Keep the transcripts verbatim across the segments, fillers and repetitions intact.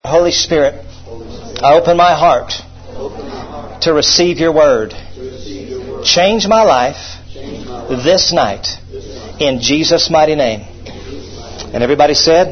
Holy Spirit, I open my heart to receive your word. Change my life this night in Jesus' mighty name. And everybody said,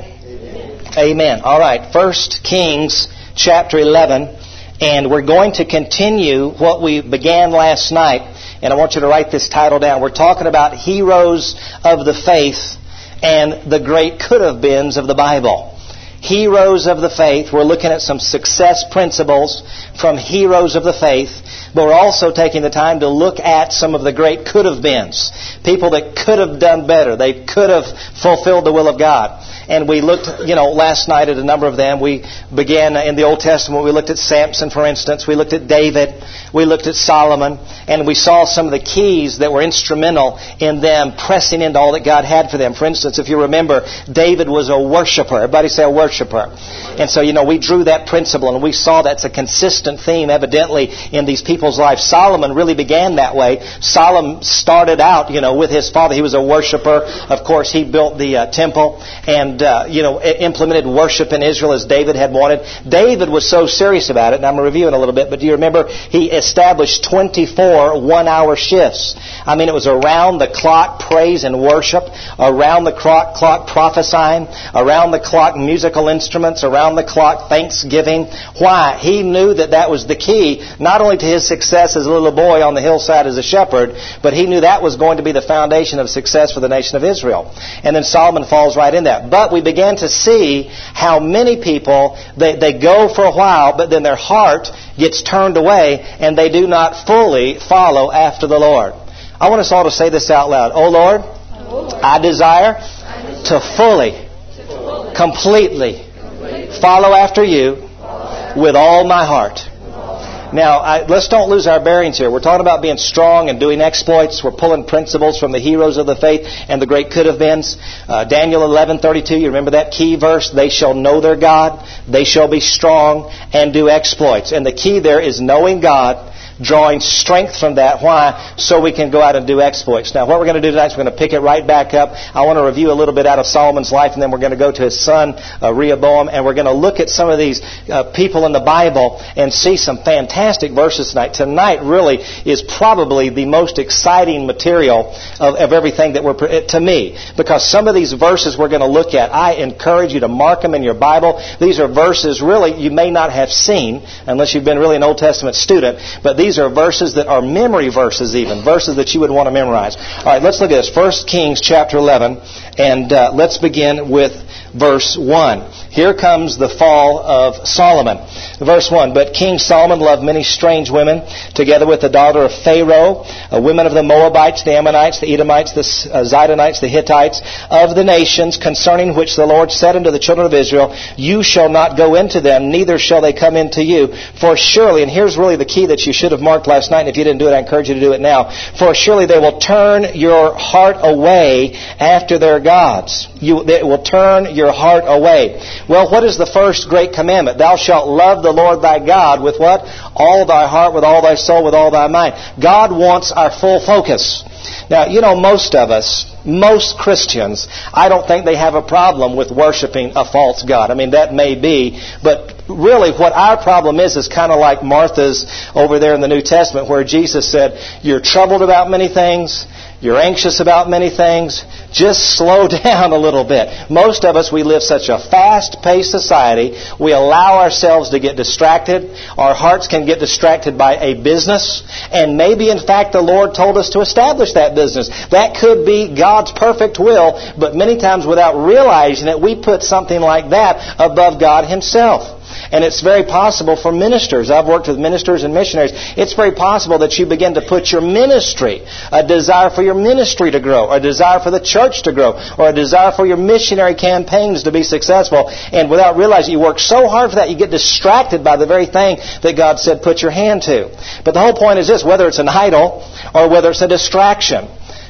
Amen. All right, First Kings chapter eleven. And we're going to continue what we began last night. And I want you to write this title down. We're talking about heroes of the faith and the great could-have-beens of the Bible. Heroes of the faith. We're looking at some success principles from heroes of the faith. But we're also taking the time to look at some of the great could-have-beens. People that could have done better. They could have fulfilled the will of God. And we looked, you know, last night at a number of them. We began in the Old Testament. We looked at Samson, for instance. We looked at David. We looked at Solomon. And we saw some of the keys that were instrumental in them pressing into all that God had for them. For instance, if you remember, David was a worshiper. Everybody say a worshiper. And so, you know, we drew that principle and we saw that's a consistent theme evidently in these people's lives. Solomon really began that way. Solomon started out, you know, with his father. He was a worshiper. Of course, he built the uh, temple and, uh, you know, implemented worship in Israel as David had wanted. David was so serious about it, and I'm going to review it a little bit, but do you remember he established twenty-four one-hour shifts? I mean, it was around-the-clock praise and worship, around-the-clock clock prophesying, around-the-clock musical instruments, around-the-clock thanksgiving. Why? He knew that that was the key, not only to his success as a little boy on the hillside as a shepherd, but he knew that was going to be the foundation of success for the nation of Israel. And then Solomon falls right in that. But we began to see how many people, they, they go for a while, but then their heart gets turned away, and they do not fully follow after the Lord. I want us all to say this out loud. Oh Lord, I desire to fully, completely follow after you with all my heart. Now, I, let's don't lose our bearings here. We're talking about being strong and doing exploits. We're pulling principles from the heroes of the faith and the great could-have-beens. Uh, Daniel eleven thirty-two, you remember that key verse? They shall know their God. They shall be strong and do exploits. And the key there is knowing God, drawing strength from that. Why? So we can go out and do exploits. Now, what we're going to do tonight is we're going to pick it right back up. I want to review a little bit out of Solomon's life, and then we're going to go to his son, uh, Rehoboam, and we're going to look at some of these uh, people in the Bible and see some fantastic verses tonight. Tonight really is probably the most exciting material of, of everything that we're, to me, because some of these verses we're going to look at, I encourage you to mark them in your Bible. These are verses really you may not have seen unless you've been really an Old Testament student, but these are verses that are memory verses even, verses that you would want to memorize. All right, let's look at this. First Kings chapter eleven, and uh, let's begin with verse one. Here comes the fall of Solomon. Verse one, but King Solomon loved many strange women, together with the daughter of Pharaoh, uh, women of the Moabites, the Ammonites, the Edomites, the uh, Zidonites, the Hittites, of the nations, concerning which the Lord said unto the children of Israel, you shall not go into them, neither shall they come into you. For surely, and here's really the key that you should have marked last night, and if you didn't do it, I encourage you to do it now. For surely they will turn your heart away after their gods. You, they will turn your heart away. Well, what is the first great commandment? Thou shalt love the Lord thy God with what? All thy heart, with all thy soul, with all thy mind. God wants our full focus. Now, you know, most of us, most Christians, I don't think they have a problem with worshiping a false god. I mean, that may be, but really what our problem is is kind of like Martha's over there in the New Testament, where Jesus said, you're troubled about many things, you're anxious about many things, just slow down a little bit. Most of us, we live such a fast-paced society, we allow ourselves to get distracted. Our hearts can get distracted by a business, and maybe in fact the Lord told us to establish that business. That could be God's perfect will, but many times without realizing it, we put something like that above God Himself. And it's very possible for ministers. I've worked with ministers and missionaries. It's very possible that you begin to put your ministry, a desire for your ministry to grow, a desire for the church to grow, or a desire for your missionary campaigns to be successful. And without realizing, you work so hard for that, you get distracted by the very thing that God said put your hand to. But the whole point is this, whether it's an idol or whether it's a distraction,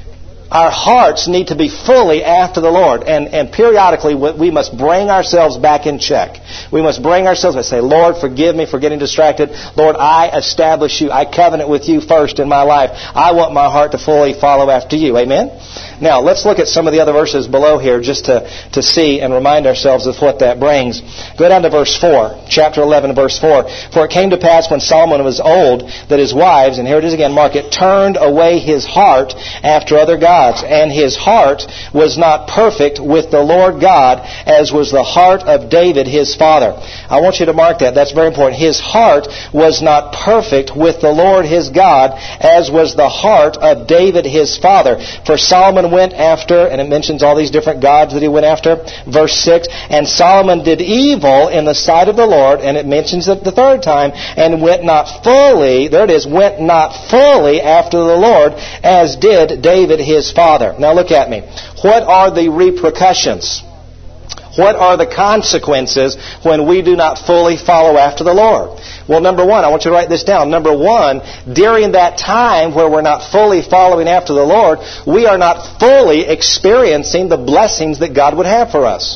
Our hearts need to be fully after the Lord. And, and periodically we must bring ourselves back in check. We must bring ourselves and say, Lord, forgive me for getting distracted. Lord, I establish you. I covenant with you first in my life. I want my heart to fully follow after you. Amen? Now, let's look at some of the other verses below here just to, to see and remind ourselves of what that brings. Go down to verse four, chapter eleven, verse four. For it came to pass when Solomon was old that his wives, and here it is again, mark it, turned away his heart after other gods. And his heart was not perfect with the Lord God, as was the heart of David his father. I want you to mark that. That's very important. His heart was not perfect with the Lord his God, as was the heart of David his father. For Solomon went after, and it mentions all these different gods that he went after. Verse six, and Solomon did evil in the sight of the Lord, and it mentions it the third time, and went not fully, there it is, went not fully after the Lord, as did David his father. Now look at me. What are the repercussions? What are the consequences when we do not fully follow after the Lord? Well, number one, I want you to write this down. Number one, during that time where we're not fully following after the Lord, we are not fully experiencing the blessings that God would have for us.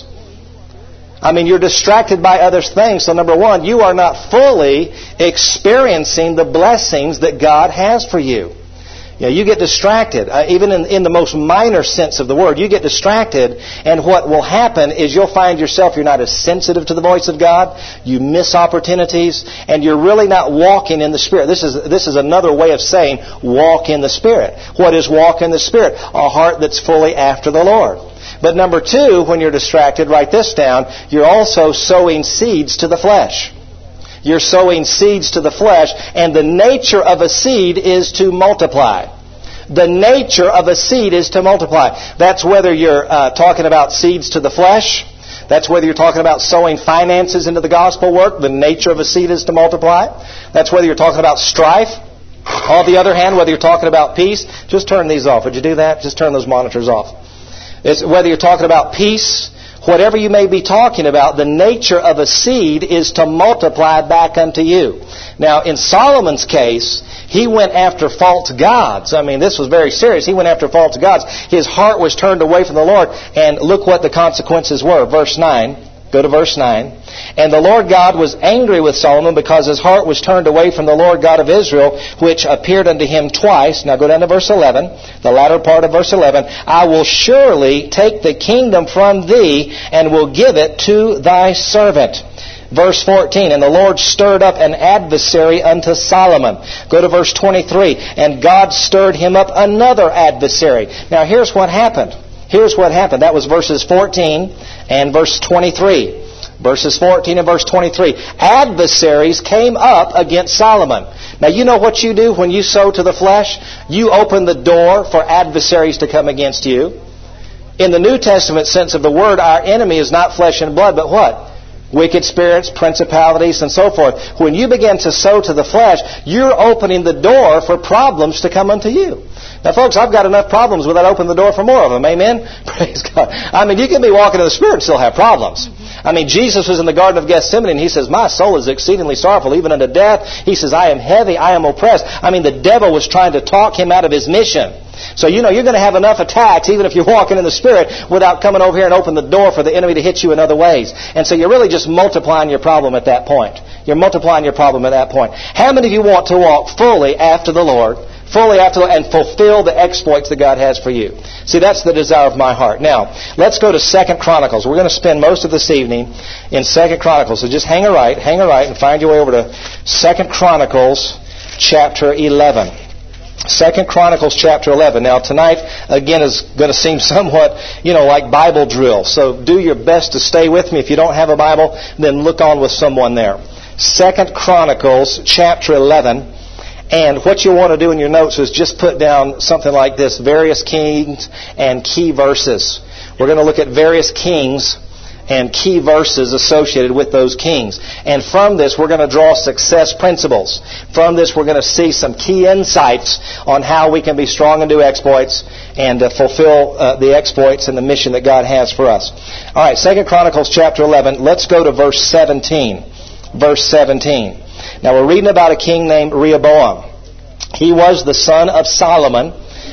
I mean, you're distracted by other things. So number one, you are not fully experiencing the blessings that God has for you. You know, you get distracted, uh, even in, in the most minor sense of the word. You get distracted, and what will happen is you'll find yourself, you're not as sensitive to the voice of God. You miss opportunities, and you're really not walking in the Spirit. This is this is another way of saying walk in the Spirit. What is walk in the Spirit? A heart that's fully after the Lord. But number two, when you're distracted, write this down, you're also sowing seeds to the flesh. You're sowing seeds to the flesh, and the nature of a seed is to multiply. The nature of a seed is to multiply. That's whether you're uh, talking about seeds to the flesh. That's whether you're talking about sowing finances into the gospel work. The nature of a seed is to multiply. That's whether you're talking about strife. On the other hand, whether you're talking about peace. Just turn these off. Would you do that? Just turn those monitors off. It's whether you're talking about peace. Whatever you may be talking about, the nature of a seed is to multiply back unto you. Now, in Solomon's case, he went after false gods. I mean, this was very serious. He went after false gods. His heart was turned away from the Lord. And look what the consequences were. Verse nine. Go to verse nine. And the Lord God was angry with Solomon because his heart was turned away from the Lord God of Israel, which appeared unto him twice. Now go down to verse eleven, the latter part of verse eleven. I will surely take the kingdom from thee and will give it to thy servant. Verse fourteen, and the Lord stirred up an adversary unto Solomon. Go to verse twenty-three, and God stirred him up another adversary. Now here's what happened. Here's what happened. That was verses fourteen and verse twenty-three. Verses fourteen and verse twenty-three. Adversaries came up against Solomon. Now you know what you do when you sow to the flesh? You open the door for adversaries to come against you. In the New Testament sense of the word, our enemy is not flesh and blood, but what? Wicked spirits, principalities, and so forth. When you begin to sow to the flesh, you're opening the door for problems to come unto you. Now, folks, I've got enough problems without opening the door for more of them. Amen? Praise God. I mean, you can be walking in the Spirit and still have problems. I mean, Jesus was in the Garden of Gethsemane, and He says, my soul is exceedingly sorrowful, even unto death. He says, I am heavy, I am oppressed. I mean, the devil was trying to talk Him out of His mission. So, you know, you're going to have enough attacks, even if you're walking in the Spirit, without coming over here and open the door for the enemy to hit you in other ways. And so you're really just multiplying your problem at that point. You're multiplying your problem at that point. How many of you want to walk fully after the Lord, fully after the Lord, and fulfill the exploits that God has for you? See, that's the desire of my heart. Now, let's go to Second Chronicles. We're going to spend most of this evening in Second Chronicles. So just hang a right, hang a right, and find your way over to Second Chronicles chapter eleven. Second Chronicles chapter eleven. Now tonight, again, is going to seem somewhat, you know, like Bible drill. So do your best to stay with me. If you don't have a Bible, then look on with someone there. Second Chronicles chapter eleven. And what you want to do in your notes is just put down something like this, various kings and key verses. We're going to look at various kings and key verses associated with those kings. And from this, we're going to draw success principles. From this, we're going to see some key insights on how we can be strong and do exploits and uh, fulfill uh, the exploits and the mission that God has for us. All right, Second Chronicles chapter eleven. Let's go to verse seventeen. Verse seventeen. Now, we're reading about a king named Rehoboam. He was the son of Solomon,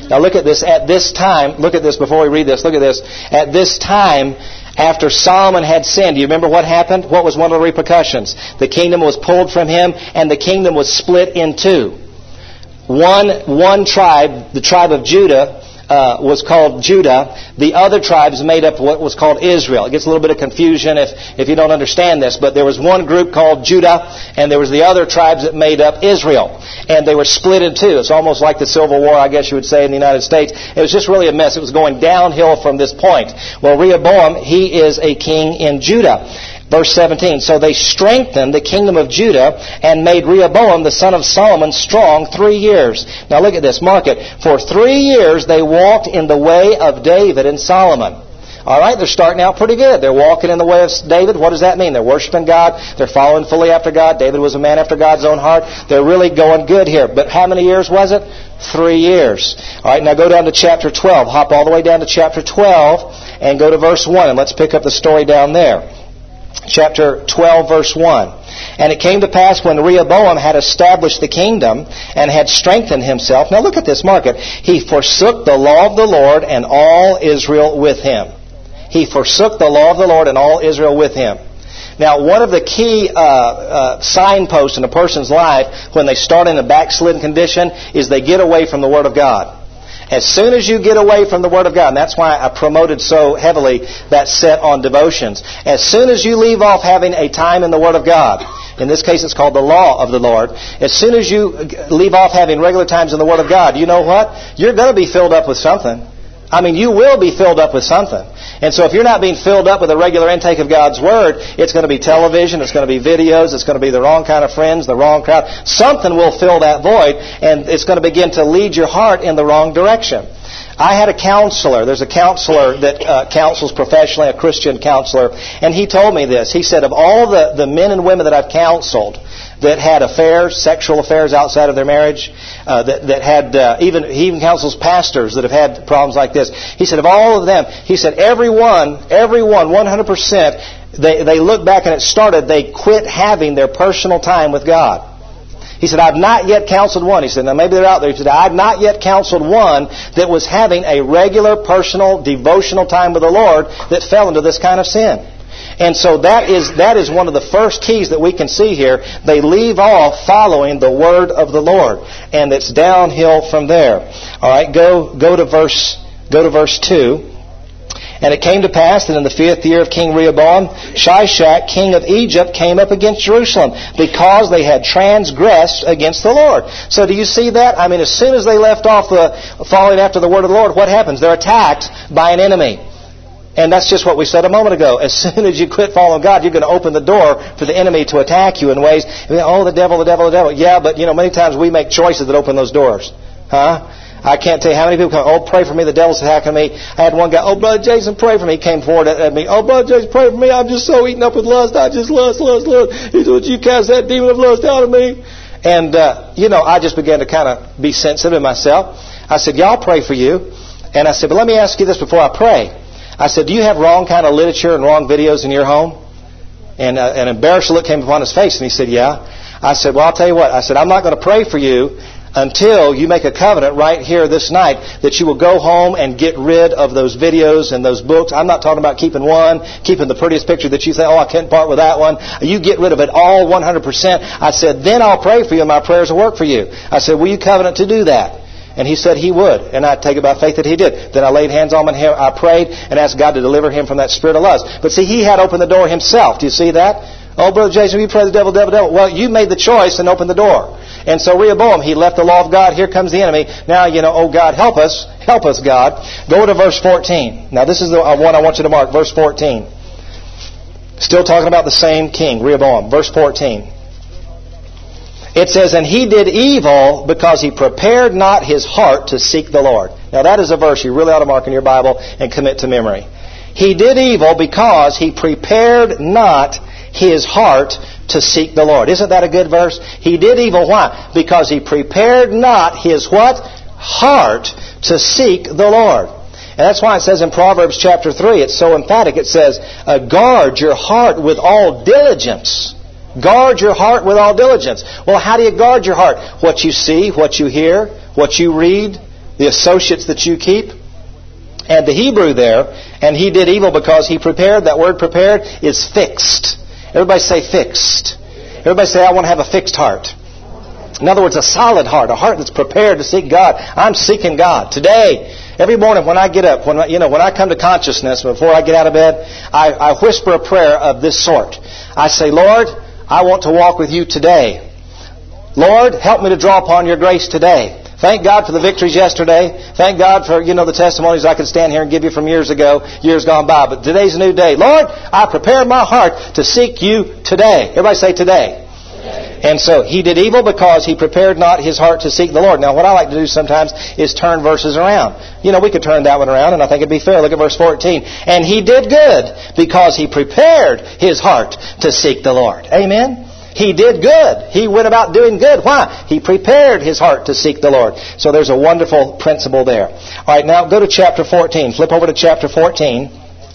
Now look at this. At this time, look at this before we read this. Look at this. At this time, after Solomon had sinned, do you remember what happened? What was one of the repercussions? The kingdom was pulled from him, and the kingdom was split in two. One, one tribe, the tribe of Judah, Uh, was called Judah. The other tribes made up what was called Israel. It gets a little bit of confusion if, if you don't understand this, but there was one group called Judah, and there was the other tribes that made up Israel. And they were split in two. It's almost like the Civil War, I guess you would say, in the United States. It was just really a mess. It was going downhill from this point. Well, Rehoboam, he is a king in Judah. Verse seventeen, so they strengthened the kingdom of Judah and made Rehoboam, the son of Solomon, strong three years. Now look at this, mark it. For three years they walked in the way of David and Solomon. All right, they're starting out pretty good. They're walking in the way of David. What does that mean? They're worshiping God. They're following fully after God. David was a man after God's own heart. They're really going good here. But how many years was it? Three years. All right, now go down to chapter twelve. Hop all the way down to chapter twelve and go to verse one. And let's pick up the story down there. Chapter twelve, verse one. And it came to pass when Rehoboam had established the kingdom and had strengthened himself. Now look at this, mark it. He forsook the law of the Lord and all Israel with him. He forsook the law of the Lord and all Israel with him. Now, one of the key uh, uh, signposts in a person's life when they start in a backslidden condition is they get away from the Word of God. As soon as you get away from the Word of God, and that's why I promoted so heavily that set on devotions. As soon as you leave off having a time in the Word of God, in this case it's called the law of the Lord, as soon as you leave off having regular times in the Word of God, you know what? You're going to be filled up with something. I mean, you will be filled up with something. And so if you're not being filled up with a regular intake of God's Word, it's going to be television, it's going to be videos, it's going to be the wrong kind of friends, the wrong crowd. Something will fill that void, and it's going to begin to lead your heart in the wrong direction. I had a counselor. There's a counselor that uh, counsels professionally, a Christian counselor, and he told me this. He said, of all the, the men and women that I've counseled that had affairs, sexual affairs outside of their marriage, uh, that, that had, uh, even, he even counsels pastors that have had problems like this. He said, of all of them, he said, everyone, everyone, one hundred percent, they, they look back and it started, they quit having their personal time with God. He said, I've not yet counseled one. He said, now maybe they're out there. He said, I've not yet counseled one that was having a regular, personal, devotional time with the Lord that fell into this kind of sin. And so that is that is one of the first keys that we can see here. They leave off following the Word of the Lord. And it's downhill from there. All right, go go to verse go to verse two. And it came to pass that in the fifth year of King Rehoboam, Shishak, king of Egypt, came up against Jerusalem because they had transgressed against the Lord. So do you see that? I mean, as soon as they left off the following after the word of the Lord, what happens? They're attacked by an enemy. And that's just what we said a moment ago. As soon as you quit following God, you're going to open the door for the enemy to attack you in ways. Oh, the devil, the devil, the devil. Yeah, but you know, many times we make choices that open those doors. Huh? I can't tell you how many people come, oh, pray for me, the devil's attacking me. I had one guy, oh, Brother Jason, pray for me. He came forward at me, oh, Brother Jason, pray for me. I'm just so eaten up with lust. I just lust, lust, lust. He said, would you cast that demon of lust out of me? And, uh, you know, I just began to kind of be sensitive to myself. I said, y'all pray for you. And I said, but let me ask you this before I pray. I said, do you have wrong kind of literature and wrong videos in your home? And uh, an embarrassed look came upon his face, and he said, yeah. I said, well, I'll tell you what. I said, I'm not going to pray for you until you make a covenant right here this night that you will go home and get rid of those videos and those books. I'm not talking about keeping one, keeping the prettiest picture that you say, oh, I can't part with that one. You get rid of it all one hundred percent. I said, then I'll pray for you and my prayers will work for you. I said, will you covenant to do that? And he said he would. And I take it by faith that he did. Then I laid hands on him and I prayed and asked God to deliver him from that spirit of lust. But see, he had opened the door himself. Do you see that? Oh, Brother Jason, you pray the devil, devil, devil. Well, you made the choice and opened the door. And so Rehoboam, he left the law of God. Here comes the enemy. Now, you know, oh God, help us. Help us, God. Go to verse fourteen. Now, this is the one I want you to mark. Verse fourteen. Still talking about the same king, Rehoboam. Verse fourteen. It says, and he did evil because he prepared not his heart to seek the Lord. Now, that is a verse you really ought to mark in your Bible and commit to memory. He did evil because he prepared not his heart to seek the Lord. Isn't that a good verse? He did evil. Why? Because he prepared not his what? Heart to seek the Lord. And that's why it says in Proverbs chapter three, it's so emphatic. It says, uh, guard your heart with all diligence. Guard your heart with all diligence. Well, how do you guard your heart? What you see, what you hear, what you read, the associates that you keep. And the Hebrew there, and he did evil because he prepared, that word prepared is fixed. Everybody say fixed. Everybody say, I want to have a fixed heart. In other words, a solid heart, a heart that's prepared to seek God. I'm seeking God. Today, every morning when I get up, when you know, when I come to consciousness, before I get out of bed, I, I whisper a prayer of this sort. I say, Lord, I want to walk with you today. Lord, help me to draw upon your grace today. Thank God for the victories yesterday. Thank God for, you know, the testimonies I could stand here and give you from years ago, years gone by. But today's a new day. Lord, I prepare my heart to seek you today. Everybody say today. And so he did evil because he prepared not his heart to seek the Lord. Now, what I like to do sometimes is turn verses around. You know, we could turn that one around, and I think it'd be fair. Look at verse fourteen. And he did good because he prepared his heart to seek the Lord. Amen? He did good. He went about doing good. Why? He prepared his heart to seek the Lord. So there's a wonderful principle there. All right, now go to chapter fourteen. Flip over to chapter fourteen.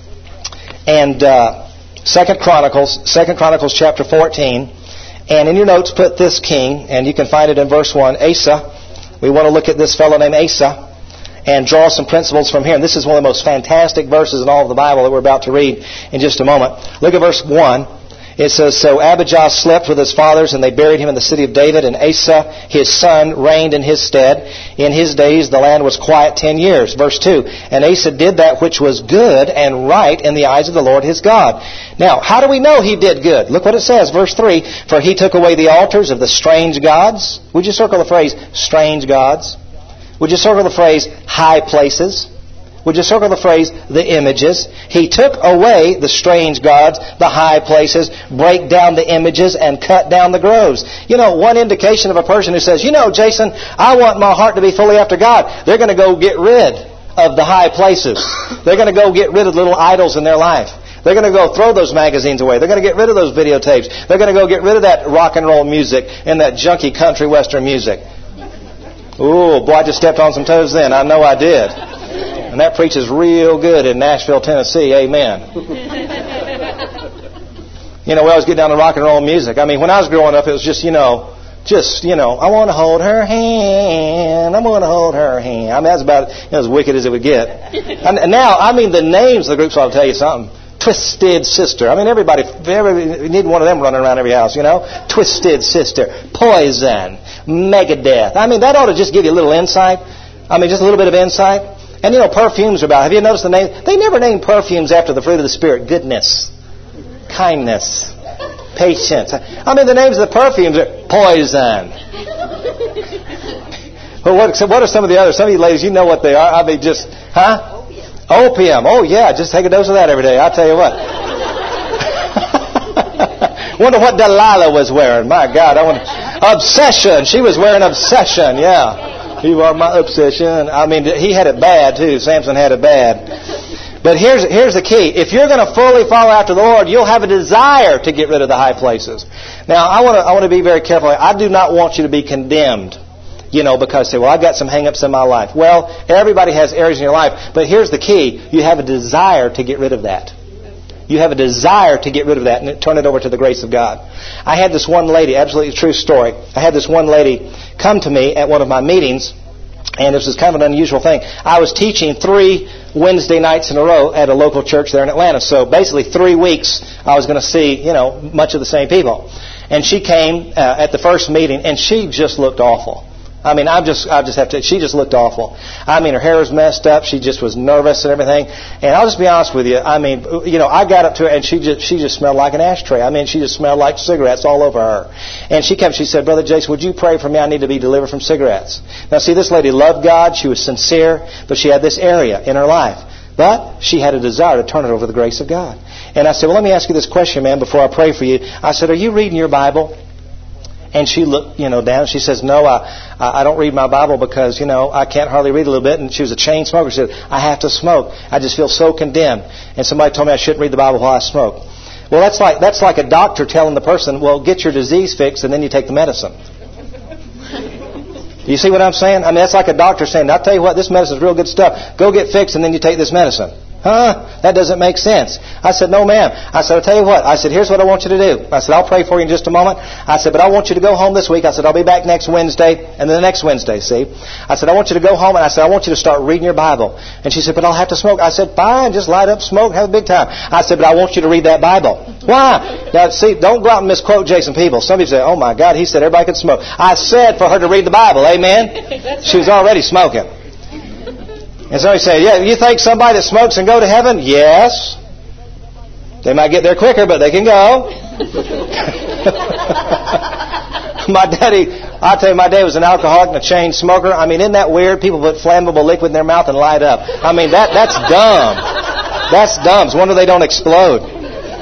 And uh, Second Chronicles, Second Chronicles chapter fourteen. And in your notes, put this king, and you can find it in verse one, Asa. We want to look at this fellow named Asa and draw some principles from here. And this is one of the most fantastic verses in all of the Bible that we're about to read in just a moment. Look at verse one. It says, So Abijah slept with his fathers, and they buried him in the city of David, and Asa, his son, reigned in his stead. In his days the land was quiet ten years. Verse two, And Asa did that which was good and right in the eyes of the Lord his God. Now, how do we know he did good? Look what it says, verse three, For he took away the altars of the strange gods. Would you circle the phrase, strange gods? Would you circle the phrase, high places? Would you circle the phrase, the images? He took away the strange gods, the high places, break down the images, and cut down the groves. You know, one indication of a person who says, you know, Jason, I want my heart to be fully after God. They're going to go get rid of the high places. They're going to go get rid of little idols in their life. They're going to go throw those magazines away. They're going to get rid of those videotapes. They're going to go get rid of that rock and roll music and that junky country western music. Ooh, boy, I just stepped on some toes then. I know I did. And that preaches real good in Nashville, Tennessee. Amen. You know, we always get down to rock and roll music. I mean, when I was growing up, it was just, you know, just, you know, I want to hold her hand. I want to hold her hand. I mean, that's about you know, as wicked as it would get. And now, I mean, the names of the groups ought to tell you something. Twisted Sister. I mean, everybody, everybody need one of them running around every house, you know. Twisted Sister. Poison. Megadeth. I mean, that ought to just give you a little insight. I mean, just a little bit of insight. And, you know, perfumes are about. Have you noticed the name? They never name perfumes after the fruit of the Spirit. Goodness. Kindness. Patience. I mean, the names of the perfumes are poison. Well, what, so what are some of the others? Some of you ladies, you know what they are. I mean, just, huh? Opium. Oh, yeah, just take a dose of that every day. I'll tell you what. Wonder what Delilah was wearing. My God, I wonder. Obsession. She was wearing obsession, yeah. You are my obsession. I mean, he had it bad, too. Samson had it bad. But here's here's the key. If you're going to fully follow after the Lord, you'll have a desire to get rid of the high places. Now, I want to I want to be very careful. I do not want you to be condemned. You know, because say, well, I've got some hang-ups in my life. Well, everybody has areas in your life. But here's the key. You have a desire to get rid of that. You have a desire to get rid of that and turn it over to the grace of God. I had this one lady, absolutely true story. I had this one lady come to me at one of my meetings, and this was kind of an unusual thing. I was teaching three Wednesday nights in a row at a local church there in Atlanta. So basically three weeks I was going to see, you know, much of the same people. And she came uh, at the first meeting, and she just looked awful. I mean, I just, I just have to. She just looked awful. I mean, her hair was messed up. She just was nervous and everything. And I'll just be honest with you. I mean, you know, I got up to her and she just, she just smelled like an ashtray. I mean, she just smelled like cigarettes all over her. And she came. She said, "Brother Jason, would you pray for me? I need to be delivered from cigarettes." Now, see, this lady loved God. She was sincere, but she had this area in her life. But she had a desire to turn it over to the grace of God. And I said, "Well, let me ask you this question, ma'am, before I pray for you." I said, "Are you reading your Bible?" And she looked, you know, down. She says, "No, I, I don't read my Bible because, you know, I can't hardly read a little bit." And she was a chain smoker. She said, "I have to smoke. I just feel so condemned. And somebody told me I shouldn't read the Bible while I smoke." Well, that's like that's like a doctor telling the person, "Well, get your disease fixed and then you take the medicine." You see what I'm saying? I mean, that's like a doctor saying, "I'll tell you what, this medicine is real good stuff. Go get fixed and then you take this medicine." Huh? That doesn't make sense. I said, no, ma'am. I said, I'll tell you what. I said, here's what I want you to do. I said, I'll pray for you in just a moment. I said, but I want you to go home this week. I said, I'll be back next Wednesday and then the next Wednesday, see. I said, I want you to go home and I said, I want you to start reading your Bible. And she said, but I'll have to smoke. I said, fine, just light up, smoke, have a big time. I said, but I want you to read that Bible. Why? Now, see, don't go out and misquote Jason Peebles. Some people say, oh my God, he said everybody could smoke. I said for her to read the Bible. Amen? She was already smoking. And somebody say, yeah, you think somebody that smokes can go to heaven? Yes. They might get there quicker, but they can go. My daddy, I'll tell you, my dad was an alcoholic and a chain smoker. I mean, isn't that weird? People put flammable liquid in their mouth and light up. I mean, that that's dumb. That's dumb. It's a wonder they don't explode.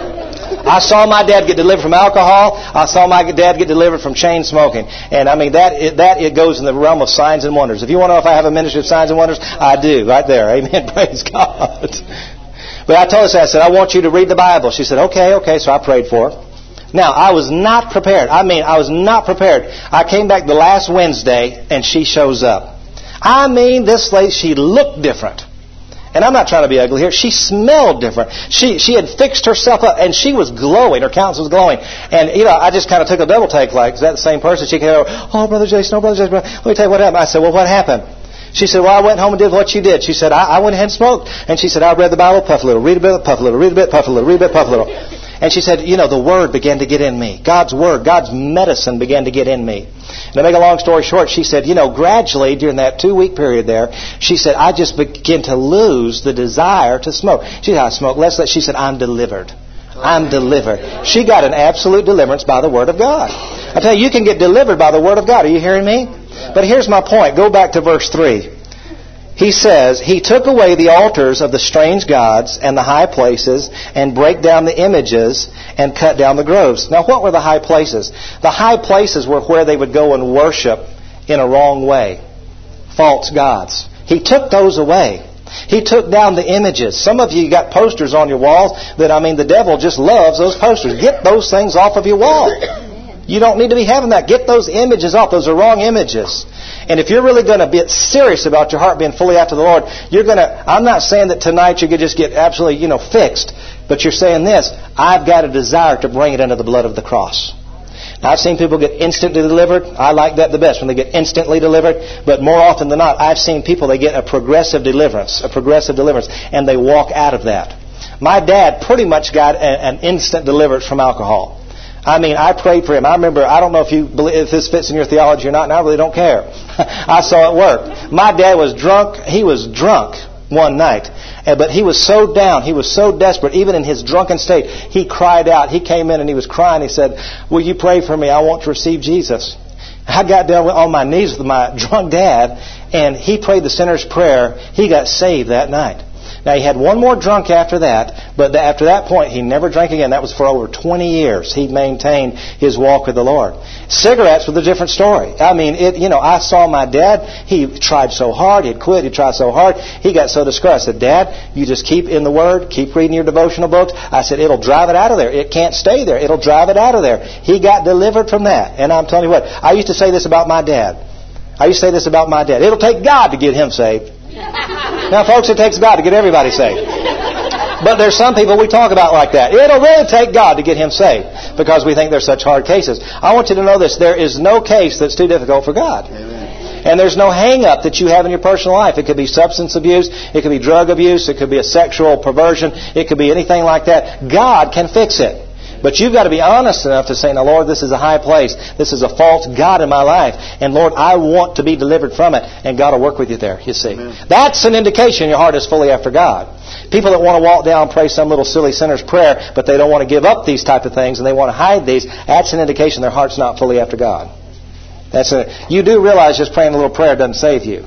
I saw my dad get delivered from alcohol. I saw my dad get delivered from chain smoking. And I mean, that it, that it goes in the realm of signs and wonders. If you want to know if I have a ministry of signs and wonders, I do. Right there. Amen. Praise God. But I told her, I said, I want you to read the Bible. She said, okay, okay. So I prayed for her. Now, I was not prepared. I mean, I was not prepared. I came back the last Wednesday, and she shows up. I mean, this lady, she looked different. And I'm not trying to be ugly here. She smelled different. She she had fixed herself up, and she was glowing. Her countenance was glowing. And, you know, I just kind of took a double take, like, is that the same person? She came over, oh, Brother Jason, oh, Brother Jason, let me tell you what happened. I said, well, what happened? She said, well, I went home and did what you did. She said, I, I went ahead and smoked. And she said, I read the Bible, puff a little, read a bit, puff a little, read a bit, puff a little, read a bit, puff a little. And she said, you know, the Word began to get in me. God's Word, God's medicine began to get in me. And to make a long story short, she said, you know, gradually during that two-week period there, she said, I just began to lose the desire to smoke. She said, I smoke less. She said, I'm delivered. I'm delivered. She got an absolute deliverance by the Word of God. I tell you, you can get delivered by the Word of God. Are you hearing me? But here's my point. Go back to verse three. He says, He took away the altars of the strange gods and the high places and brake down the images and cut down the groves. Now, what were the high places? The high places were where they would go and worship in a wrong way. False gods. He took those away. He took down the images. Some of you got posters on your walls that, I mean, the devil just loves those posters. Get those things off of your wall. You don't need to be having that. Get those images off. Those are wrong images. And if you're really going to be serious about your heart being fully after the Lord, you're going to, I'm not saying that tonight you could just get absolutely, you know, fixed. But you're saying this, I've got a desire to bring it under the blood of the cross. Now, I've seen people get instantly delivered. I like that the best, when they get instantly delivered. But more often than not, I've seen people, they get a progressive deliverance, a progressive deliverance, and they walk out of that. My dad pretty much got a, an instant deliverance from alcohol. I mean, I prayed for him. I remember, I don't know if you believe, if this fits in your theology or not, and I really don't care. I saw it work. My dad was drunk. He was drunk one night. But he was so down. He was so desperate. Even in his drunken state, he cried out. He came in and he was crying. He said, will you pray for me? I want to receive Jesus. I got down on my knees with my drunk dad, and he prayed the sinner's prayer. He got saved that night. Now, he had one more drunk after that, but after that point, he never drank again. That was for over twenty years. He maintained his walk with the Lord. Cigarettes was a different story. I mean, it. You know, I saw my dad. He tried so hard. He'd quit. He tried so hard. He got so discouraged. I said, Dad, you just keep in the Word. Keep reading your devotional books. I said, it'll drive it out of there. It can't stay there. It'll drive it out of there. He got delivered from that. And I'm telling you what, I used to say this about my dad. I used to say this about my dad. It'll take God to get him saved. Now, folks, it takes God to get everybody saved. But there's some people we talk about like that. It'll really take God to get him saved because we think they're such hard cases. I want you to know this. There is no case that's too difficult for God. Amen. And there's no hang-up that you have in your personal life. It could be substance abuse. It could be drug abuse. It could be a sexual perversion. It could be anything like that. God can fix it. But you've got to be honest enough to say, now, Lord, this is a high place. This is a false god in my life. And, Lord, I want to be delivered from it. And God will work with you there, you see. Amen. That's an indication your heart is fully after God. People that want to walk down and pray some little silly sinner's prayer, but they don't want to give up these type of things and they want to hide these, that's an indication their heart's not fully after God. That's a, you do realize just praying a little prayer doesn't save you.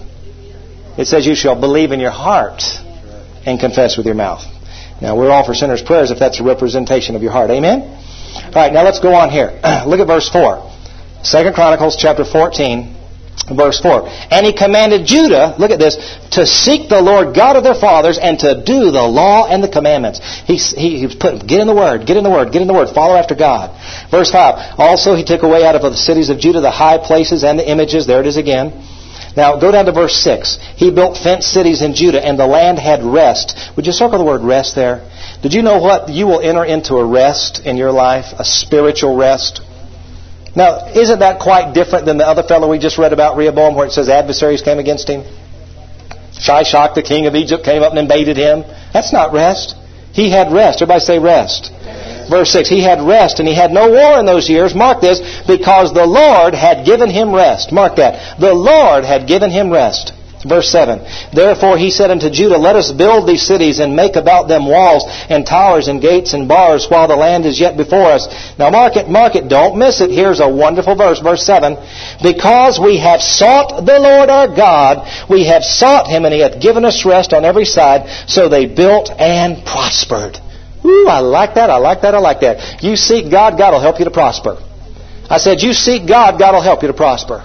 It says you shall believe in your heart and confess with your mouth. Now, we're all for sinners' prayers if that's a representation of your heart. Amen? All right, now let's go on here. Look at verse four. Second Chronicles chapter fourteen, verse four. And he commanded Judah, look at this, to seek the Lord God of their fathers and to do the law and the commandments. He, he, he was putting, get in the Word, get in the Word, get in the Word, follow after God. Verse five. Also he took away out of the cities of Judah the high places and the images. There it is again. Now, go down to verse six. He built fenced cities in Judah, and the land had rest. Would you circle the word rest there? Did you know what? You will enter into a rest in your life, a spiritual rest. Now, isn't that quite different than the other fellow we just read about, Rehoboam, where it says adversaries came against him? Shishak, the king of Egypt, came up and invaded him. That's not rest. He had rest. Everybody say rest. Verse six, he had rest and he had no war in those years. Mark this, because the Lord had given him rest. Mark that. The Lord had given him rest. Verse seven, therefore he said unto Judah, let us build these cities and make about them walls and towers and gates and bars while the land is yet before us. Now mark it, mark it, don't miss it. Here's a wonderful verse, verse seven. Because we have sought the Lord our God, we have sought Him, and He hath given us rest on every side. So they built and prospered. Ooh, I like that, I like that, I like that. You seek God, God will help you to prosper. I said, you seek God, God will help you to prosper.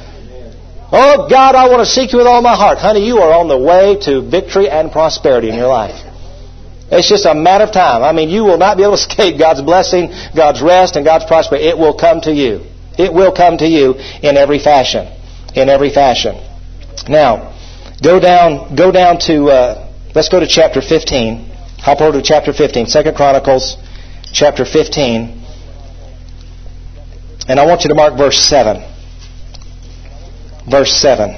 Oh, God, I want to seek you with all my heart. Honey, you are on the way to victory and prosperity in your life. It's just a matter of time. I mean, you will not be able to escape God's blessing, God's rest, and God's prosperity. It will come to you. It will come to you in every fashion. In every fashion. Now, go down, go down to, uh, let's go to chapter fifteen. Hop over to chapter fifteen. Second Chronicles, chapter fifteen. And I want you to mark verse seven. Verse seven.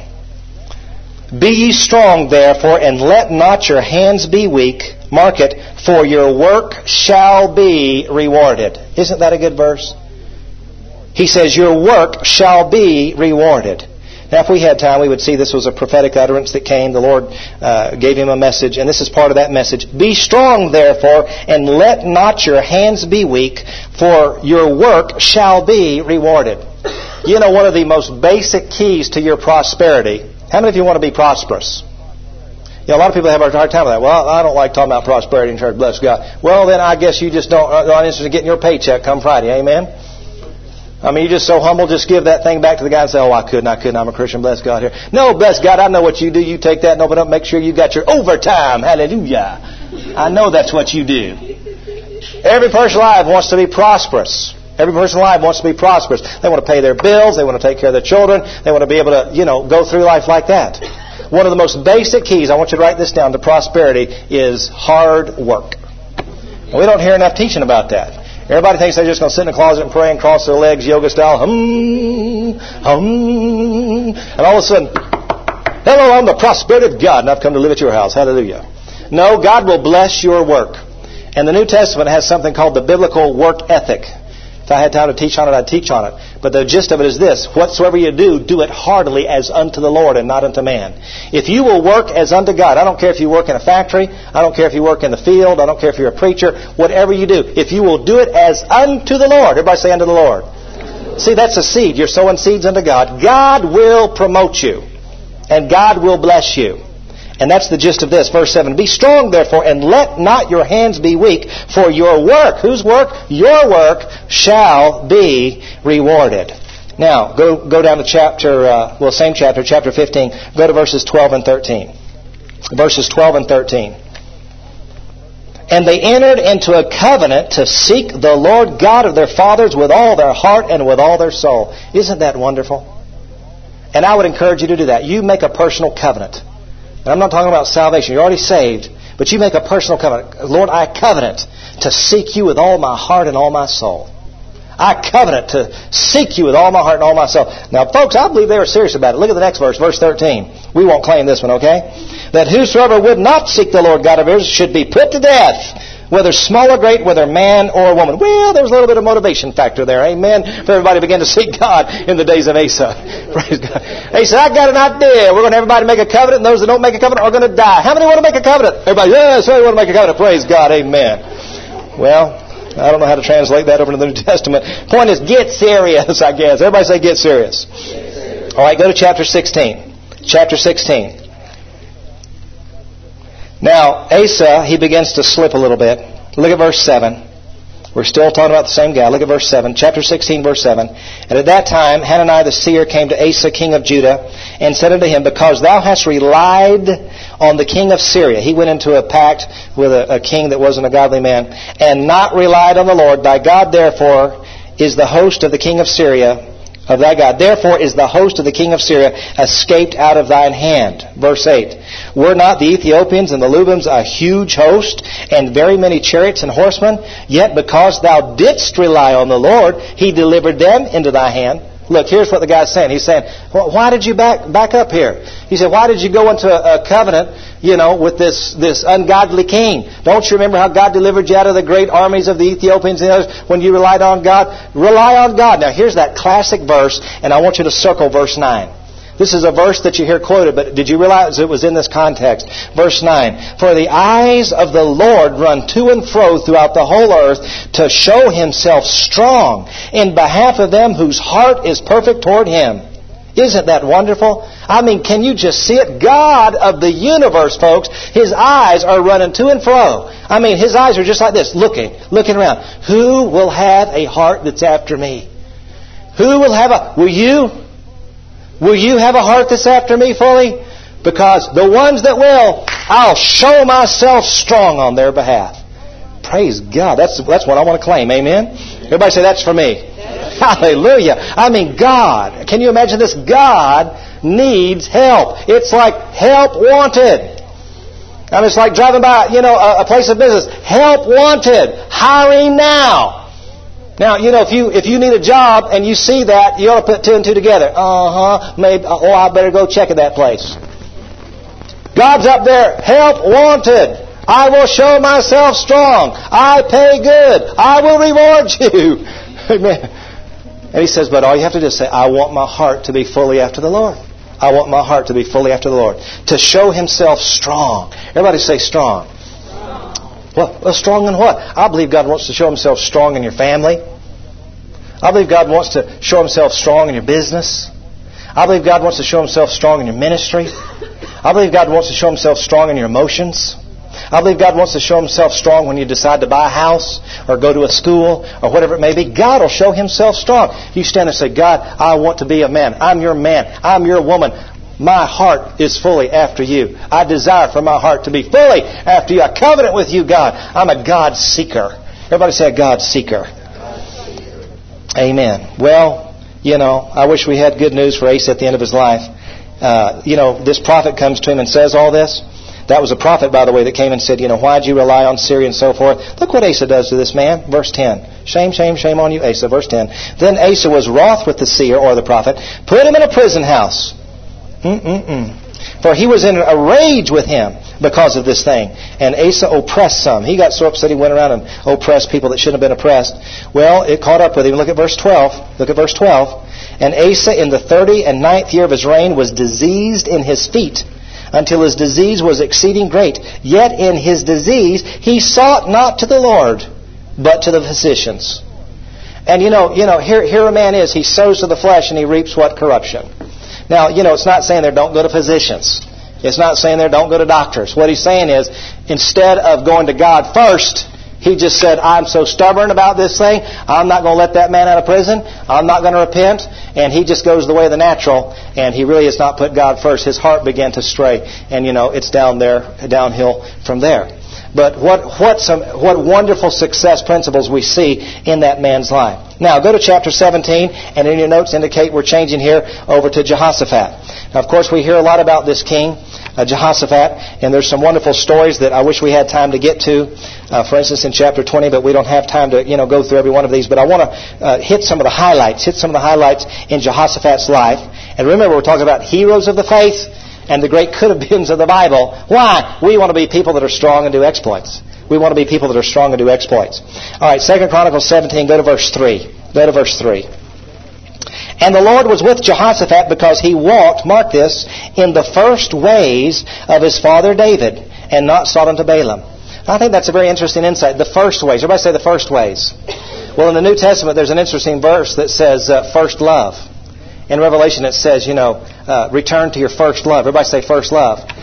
Be ye strong, therefore, and let not your hands be weak. Mark it, for your work shall be rewarded. Isn't that a good verse? He says, your work shall be rewarded. Now, if we had time, we would see this was a prophetic utterance that came. The Lord uh, gave him a message, and this is part of that message. Be strong, therefore, and let not your hands be weak, for your work shall be rewarded. You know, one of the most basic keys to your prosperity. How many of you want to be prosperous? You know, a lot of people have a hard time with that. Well, I don't like talking about prosperity in church, bless God. Well, then I guess you just don't, are not interested in getting your paycheck come Friday. Amen? I mean, you're just so humble, just give that thing back to the guy and say, oh, I couldn't, I couldn't, I'm a Christian, bless God here. No, bless God, I know what you do. You take that and open up, make sure you got your overtime. Hallelujah. I know that's what you do. Every person alive wants to be prosperous. Every person alive wants to be prosperous. They want to pay their bills. They want to take care of their children. They want to be able to, you know, go through life like that. One of the most basic keys, I want you to write this down, to prosperity is hard work. And we don't hear enough teaching about that. Everybody thinks they're just going to sit in the closet and pray and cross their legs, yoga style, hum, hum, and all of a sudden, hello, I'm the prosperity of God, and I've come to live at your house. Hallelujah. No, God will bless your work. And the New Testament has something called the biblical work ethic. If I had time to teach on it, I'd teach on it. But the gist of it is this. Whatsoever you do, do it heartily as unto the Lord and not unto man. If you will work as unto God, I don't care if you work in a factory, I don't care if you work in the field, I don't care if you're a preacher, whatever you do, if you will do it as unto the Lord. Everybody say unto the Lord. See, that's a seed. You're sowing seeds unto God. God will promote you. And God will bless you. And that's the gist of this. Verse seven. Be strong, therefore, and let not your hands be weak, for your work, whose work? Your work shall be rewarded. Now, go go down to chapter, uh, well, same chapter, chapter fifteen. Go to verses twelve and thirteen. Verses twelve and thirteen. And they entered into a covenant to seek the Lord God of their fathers with all their heart and with all their soul. Isn't that wonderful? And I would encourage you to do that. You make a personal covenant. And I'm not talking about salvation. You're already saved. But you make a personal covenant. Lord, I covenant to seek you with all my heart and all my soul. I covenant to seek you with all my heart and all my soul. Now, folks, I believe they were serious about it. Look at the next verse, verse thirteen. We won't claim this one, okay? That whosoever would not seek the Lord God of Israel should be put to death, whether small or great, whether man or woman. Well, there was a little bit of motivation factor there, amen, for everybody to begin to seek God in the days of Asa. Praise God. Asa, I got an idea. We're going to have everybody make a covenant, and those that don't make a covenant are going to die. How many want to make a covenant? Everybody, yes, I want to make a covenant. Praise God, amen. Well, I don't know how to translate that over to the New Testament. Point is, get serious, I guess. Everybody say, get serious. All right, go to chapter sixteen. Chapter sixteen. Now, Asa, he begins to slip a little bit. Look at verse seven. We're still talking about the same guy. Look at verse seven. Chapter sixteen, verse seven. And at that time, Hananiah the seer came to Asa, king of Judah, and said unto him, because thou hast relied on the king of Syria. He went into a pact with a, a king that wasn't a godly man, and not relied on the Lord. Thy God, therefore, is the host of the king of Syria. of thy God. Therefore is the host of the king of Syria escaped out of thine hand. Verse eight. Were not the Ethiopians and the Lubims a huge host, and very many chariots and horsemen? Yet because thou didst rely on the Lord, He delivered them into thy hand. Look, here's what the guy's saying. He's saying, well, why did you back back up here? He said, why did you go into a, a covenant, you know, with this, this ungodly king? Don't you remember how God delivered you out of the great armies of the Ethiopians and others when you relied on God? Rely on God. Now, here's that classic verse, and I want you to circle verse nine. This is a verse that you hear quoted, but did you realize it was in this context? Verse nine. For the eyes of the Lord run to and fro throughout the whole earth to show Himself strong in behalf of them whose heart is perfect toward Him. Isn't that wonderful? I mean, can you just see it? God of the universe, folks, His eyes are running to and fro. I mean, His eyes are just like this, looking, looking around. Who will have a heart that's after me? Who will have a... Will you... Will you have a heart that's after me fully? Because the ones that will, I'll show myself strong on their behalf. Praise God. That's that's what I want to claim. Amen? Everybody say, that's for me. Yes. Hallelujah. I mean, God. Can you imagine this? God needs help. It's like help wanted. I mean, it's like driving by, you know, a, a place of business. Help wanted. Hiring now. Now, you know, if you if you need a job and you see that, you ought to put two and two together. Uh-huh. Maybe, oh, I better go check at that place. God's up there. Help wanted. I will show myself strong. I pay good. I will reward you. Amen. And He says, but all you have to do is say, I want my heart to be fully after the Lord. I want my heart to be fully after the Lord. To show Himself strong. Everybody say strong. Well, well, strong in what? I believe God wants to show Himself strong in your family. I believe God wants to show Himself strong in your business. I believe God wants to show Himself strong in your ministry. I believe God wants to show Himself strong in your emotions. I believe God wants to show Himself strong when you decide to buy a house or go to a school or whatever it may be. God will show Himself strong. You stand and say, God, I want to be a man. I'm your man. I'm your woman. My heart is fully after you. I desire for my heart to be fully after you. I covenant with you, God. I'm a God seeker. Everybody say a God seeker. Amen. Well, you know, I wish we had good news for Asa at the end of his life. Uh, you know, this prophet comes to him and says all this. That was a prophet, by the way, that came and said, you know, why'd you rely on Syria and so forth? Look what Asa does to this man. Verse ten. Shame, shame, shame on you, Asa. Verse ten. Then Asa was wroth with the seer or the prophet, put him in a prison house. Mm-mm-mm. For he was in a rage with him because of this thing. And Asa oppressed some. He got so upset he went around and oppressed people that shouldn't have been oppressed. Well, it caught up with him. Look at verse twelve. Look at verse twelve. And Asa in the thirty and ninth year of his reign was diseased in his feet, until his disease was exceeding great. Yet in his disease he sought not to the Lord, but to the physicians. And you know, you know, here, here a man is, he sows to the flesh and he reaps what? Corruption. Now, you know, it's not saying there don't go to physicians. It's not saying there don't go to doctors. What he's saying is, instead of going to God first, he just said, I'm so stubborn about this thing, I'm not going to let that man out of prison. I'm not going to repent. And he just goes the way of the natural, and he really has not put God first. His heart began to stray. And, you know, it's down there, downhill from there. But what what some what wonderful success principles we see in that man's life. Now, go to chapter seventeen, and in your notes indicate we're changing here over to Jehoshaphat. Now, of course, we hear a lot about this king, uh, Jehoshaphat, and there's some wonderful stories that I wish we had time to get to. Uh, for instance, in chapter twenty, but we don't have time to you know go through every one of these. But I want to uh, hit some of the highlights, hit some of the highlights in Jehoshaphat's life. And remember, we're talking about heroes of the faith and the great could-have-beens of the Bible. Why? We want to be people that are strong and do exploits. We want to be people that are strong and do exploits. All right, Second Chronicles seventeen, go to verse three. Go to verse three. And the Lord was with Jehoshaphat because he walked, mark this, in the first ways of his father David, and not sought unto Balaam. I think that's a very interesting insight. The first ways. Everybody say the first ways. Well, in the New Testament, there's an interesting verse that says uh, first love. In Revelation, it says, you know, uh, return to your first love. Everybody say first love.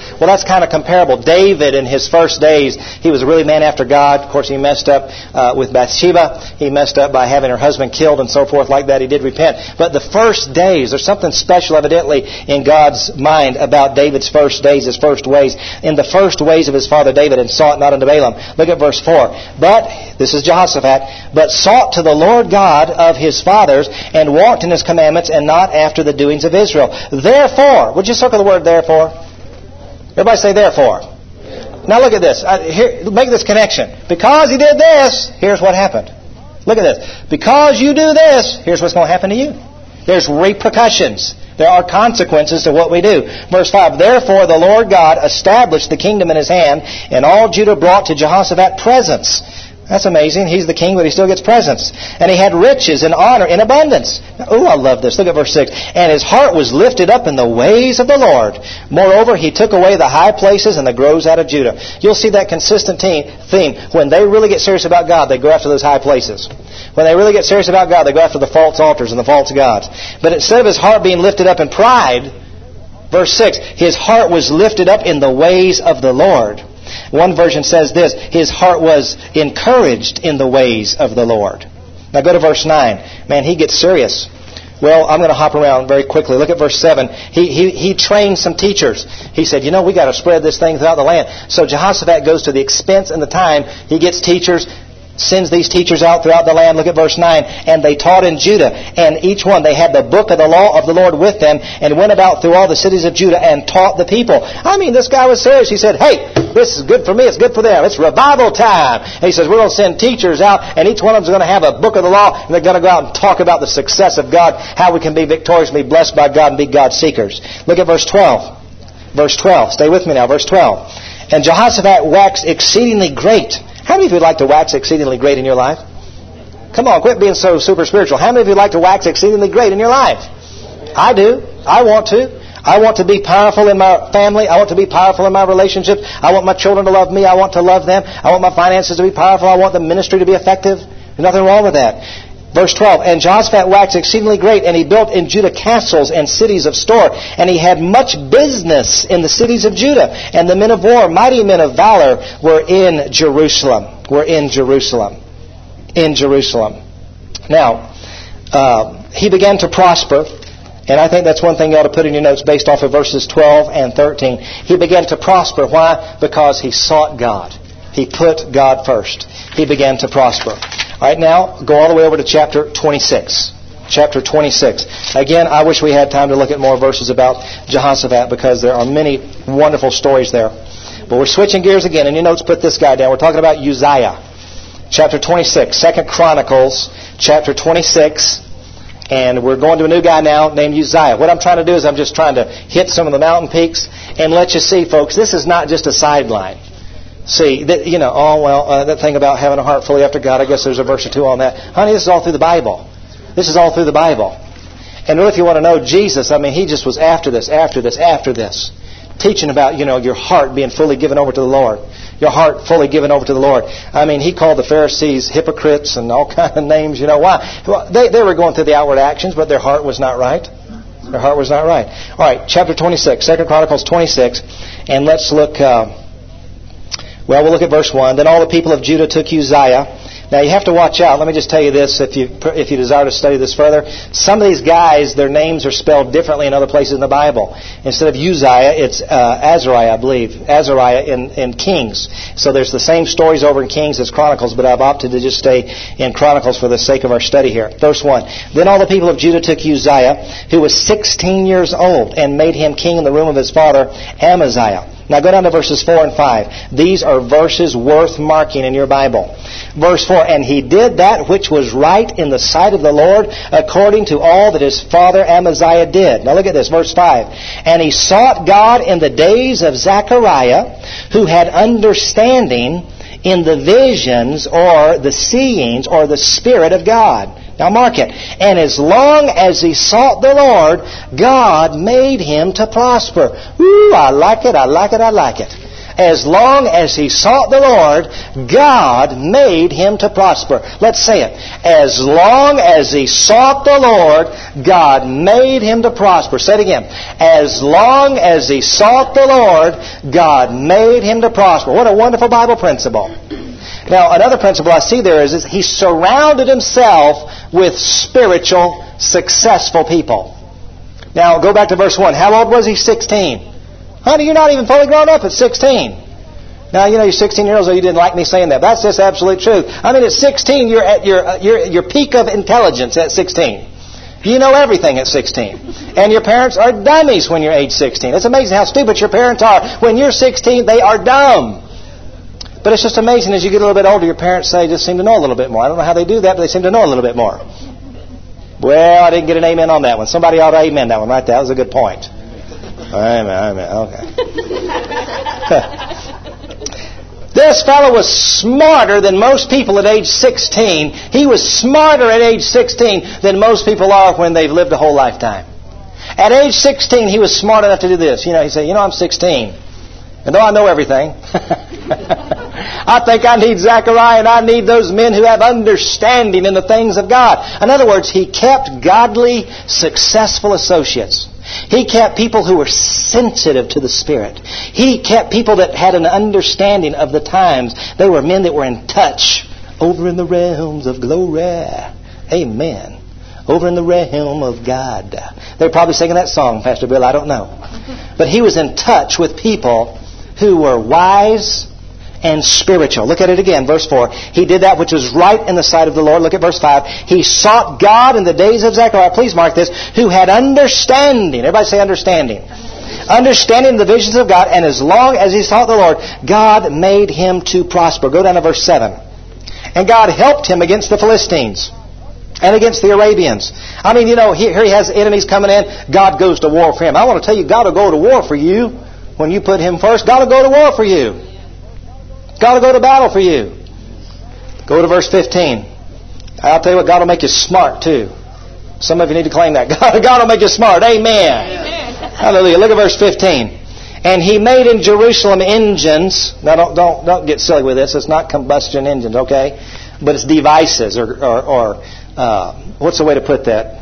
Well, that's kind of comparable. David, in his first days, he was a really man after God. Of course, he messed up uh, with Bathsheba. He messed up by having her husband killed and so forth like that. He did repent. But the first days, there's something special evidently in God's mind about David's first days, his first ways. In the first ways of his father David, and sought not unto Balaam. Look at verse four. But, this is Jehoshaphat, but sought to the Lord God of his fathers, and walked in his commandments, and not after the doings of Israel. Therefore, would you circle the word therefore? Everybody say therefore. Now look at this. Uh, here, make this connection. Because he did this, here's what happened. Look at this. Because you do this, here's what's going to happen to you. There's repercussions. There are consequences to what we do. Verse five, therefore the Lord God established the kingdom in his hand, and all Judah brought to Jehoshaphat presents. That's amazing. He's the king, but he still gets presents. And he had riches and honor in abundance. Oh, I love this. Look at verse six. And his heart was lifted up in the ways of the Lord. Moreover, he took away the high places and the groves out of Judah. You'll see that consistent theme. When they really get serious about God, they go after those high places. When they really get serious about God, they go after the false altars and the false gods. But instead of his heart being lifted up in pride, verse six, his heart was lifted up in the ways of the Lord. One version says this, his heart was encouraged in the ways of the Lord. Now go to verse nine. Man, he gets serious. Well, I'm going to hop around very quickly. Look at verse seven. He, he, he trained some teachers. He said, you know, we got to spread this thing throughout the land. So Jehoshaphat goes to the expense and the time. He gets teachers, sends these teachers out throughout the land. Look at verse nine. And they taught in Judah. And each one, they had the book of the law of the Lord with them, and went about through all the cities of Judah and taught the people. I mean, this guy was serious. He said, hey, this is good for me. It's good for them. It's revival time. And he says, we're going to send teachers out, and each one of them is going to have a book of the law, and they're going to go out and talk about the success of God, how we can be victorious and be blessed by God and be God seekers. Look at verse twelve. Verse twelve. Stay with me now. Verse twelve. And Jehoshaphat waxed exceedingly great. How many of you would like to wax exceedingly great in your life? Come on, quit being so super spiritual. How many of you would like to wax exceedingly great in your life? I do. I want to. I want to be powerful in my family. I want to be powerful in my relationships. I want my children to love me. I want to love them. I want my finances to be powerful. I want the ministry to be effective. There's nothing wrong with that. Verse twelve, and Jehoshaphat waxed exceedingly great, and he built in Judah castles and cities of store, and he had much business in the cities of Judah. And the men of war, mighty men of valor, were in Jerusalem. Were in Jerusalem. In Jerusalem. Now, uh, he began to prosper. And I think that's one thing you ought to put in your notes based off of verses twelve and thirteen. He began to prosper. Why? Because he sought God. He put God first. He began to prosper. All right, now go all the way over to chapter twenty-six. Chapter twenty-six. Again, I wish we had time to look at more verses about Jehoshaphat because there are many wonderful stories there. But we're switching gears again. In your notes, put this guy down. We're talking about Uzziah. Chapter twenty-six. Second Chronicles, chapter twenty-six. And we're going to a new guy now named Uzziah. What I'm trying to do is I'm just trying to hit some of the mountain peaks and let you see, folks, this is not just a sideline. See, that, you know, oh, well, uh, that thing about having a heart fully after God, I guess there's a verse or two on that. Honey, this is all through the Bible. This is all through the Bible. And really, if you want to know Jesus, I mean, he just was after this, after this, after this. Teaching about, you know, your heart being fully given over to the Lord. Your heart fully given over to the Lord. I mean, he called the Pharisees hypocrites and all kinds of names, you know. Why? Well, they, they were going through the outward actions, but their heart was not right. Their heart was not right. All right, chapter twenty-six, Second Chronicles twenty-six. And let's look, uh, well, we'll look at verse one. Then all the people of Judah took Uzziah. Now, you have to watch out. Let me just tell you this, if you if you desire to study this further. Some of these guys, their names are spelled differently in other places in the Bible. Instead of Uzziah, it's uh, Azariah, I believe. Azariah in, in Kings. So there's the same stories over in Kings as Chronicles, but I've opted to just stay in Chronicles for the sake of our study here. Verse one. Then all the people of Judah took Uzziah, who was sixteen years old, and made him king in the room of his father, Amaziah. Now go down to verses four and five. These are verses worth marking in your Bible. Verse four, and he did that which was right in the sight of the Lord, according to all that his father Amaziah did. Now look at this, verse five. And he sought God in the days of Zechariah, who had understanding in the visions or the seeings or the Spirit of God. Now mark it. And as long as he sought the Lord, God made him to prosper. Ooh, I like it, I like it, I like it. As long as he sought the Lord, God made him to prosper. Let's say it. As long as he sought the Lord, God made him to prosper. Say it again. As long as he sought the Lord, God made him to prosper. What a wonderful Bible principle. Now, another principle I see there is, is he surrounded himself with spiritual, successful people. Now, go back to verse one. How old was he? sixteen. Honey, you're not even fully grown up at sixteen. Now, you know, you're sixteen years old, you didn't like me saying that. That's just absolute truth. I mean, at sixteen, you're at your, uh, your, your peak of intelligence at sixteen. You know everything at sixteen. And your parents are dummies when you're age sixteen. It's amazing how stupid your parents are. When you're sixteen, they are dumb. But it's just amazing as you get a little bit older, your parents say just seem to know a little bit more. I don't know how they do that, but they seem to know a little bit more. Well, I didn't get an amen on that one. Somebody ought to amen that one right there. That was a good point. Amen, amen. Okay. This fellow was smarter than most people at age sixteen. He was smarter at age sixteen than most people are when they've lived a whole lifetime. At age sixteen, he was smart enough to do this. You know, he said, you know, I'm sixteen. And though I know everything, I think I need Zechariah and I need those men who have understanding in the things of God. In other words, he kept godly, successful associates. He kept people who were sensitive to the Spirit. He kept people that had an understanding of the times. They were men that were in touch over in the realms of glory. Amen. Over in the realm of God. They were probably singing that song, Pastor Bill. I don't know. But he was in touch with people who were wise and spiritual. Look at it again, verse four. He did that which was right in the sight of the Lord. Look at verse five. He sought God in the days of Zechariah. Please mark this. Who had understanding. Everybody say understanding. Understanding the visions of God. And as long as he sought the Lord, God made him to prosper. Go down to verse seven. And God helped him against the Philistines and against the Arabians. I mean, you know, here he has enemies coming in. God goes to war for him. I want to tell you, God will go to war for you when you put him first. God will go to war for you. God will go to battle for you. Go to verse fifteen. I'll tell you what, God will make you smart too. Some of you need to claim that. God, God will make you smart. Amen. Amen. Hallelujah. Look at verse fifteen. And he made in Jerusalem engines. Now don't don't don't get silly with this. It's not combustion engines, okay? But it's devices or or, or uh, what's the way to put that?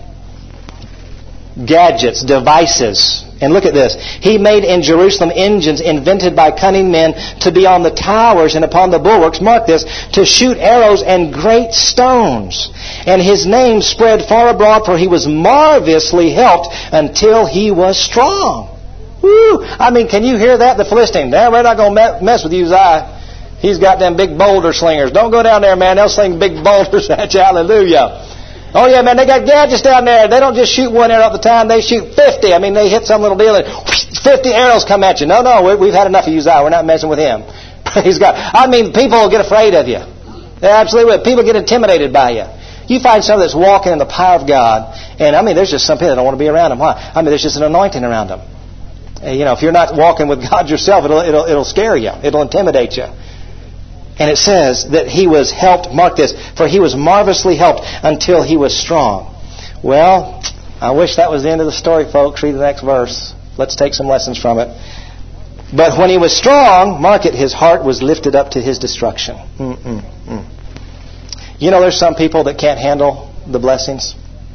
Gadgets, devices. And look at this. He made in Jerusalem engines invented by cunning men to be on the towers and upon the bulwarks, mark this, to shoot arrows and great stones. And his name spread far abroad, for he was marvelously helped until he was strong. Woo! I mean, can you hear that? The Philistine. Now, we're not going to mess with you, Uzziah. He's got them big boulder slingers. Don't go down there, man. They'll sling big boulders at you. Hallelujah. Oh, yeah, man, they got gadgets down there. They don't just shoot one arrow at the time. They shoot fifty. I mean, they hit some little deal and fifty arrows come at you. No, no, we've had enough of Uzziah. We're not messing with him. Praise God. I mean, people will get afraid of you. They absolutely will. People get intimidated by you. You find someone that's walking in the power of God, and I mean, there's just some people that don't want to be around them. Why? I mean, there's just an anointing around them. You know, if you're not walking with God yourself, it'll, it'll, it'll scare you. It'll intimidate you. And it says that he was helped, mark this, for he was marvelously helped until he was strong. Well, I wish that was the end of the story, folks. Read the next verse. Let's take some lessons from it. But when he was strong, mark it, his heart was lifted up to his destruction. Mm-mm-mm. You know, there's some people that can't handle the blessings.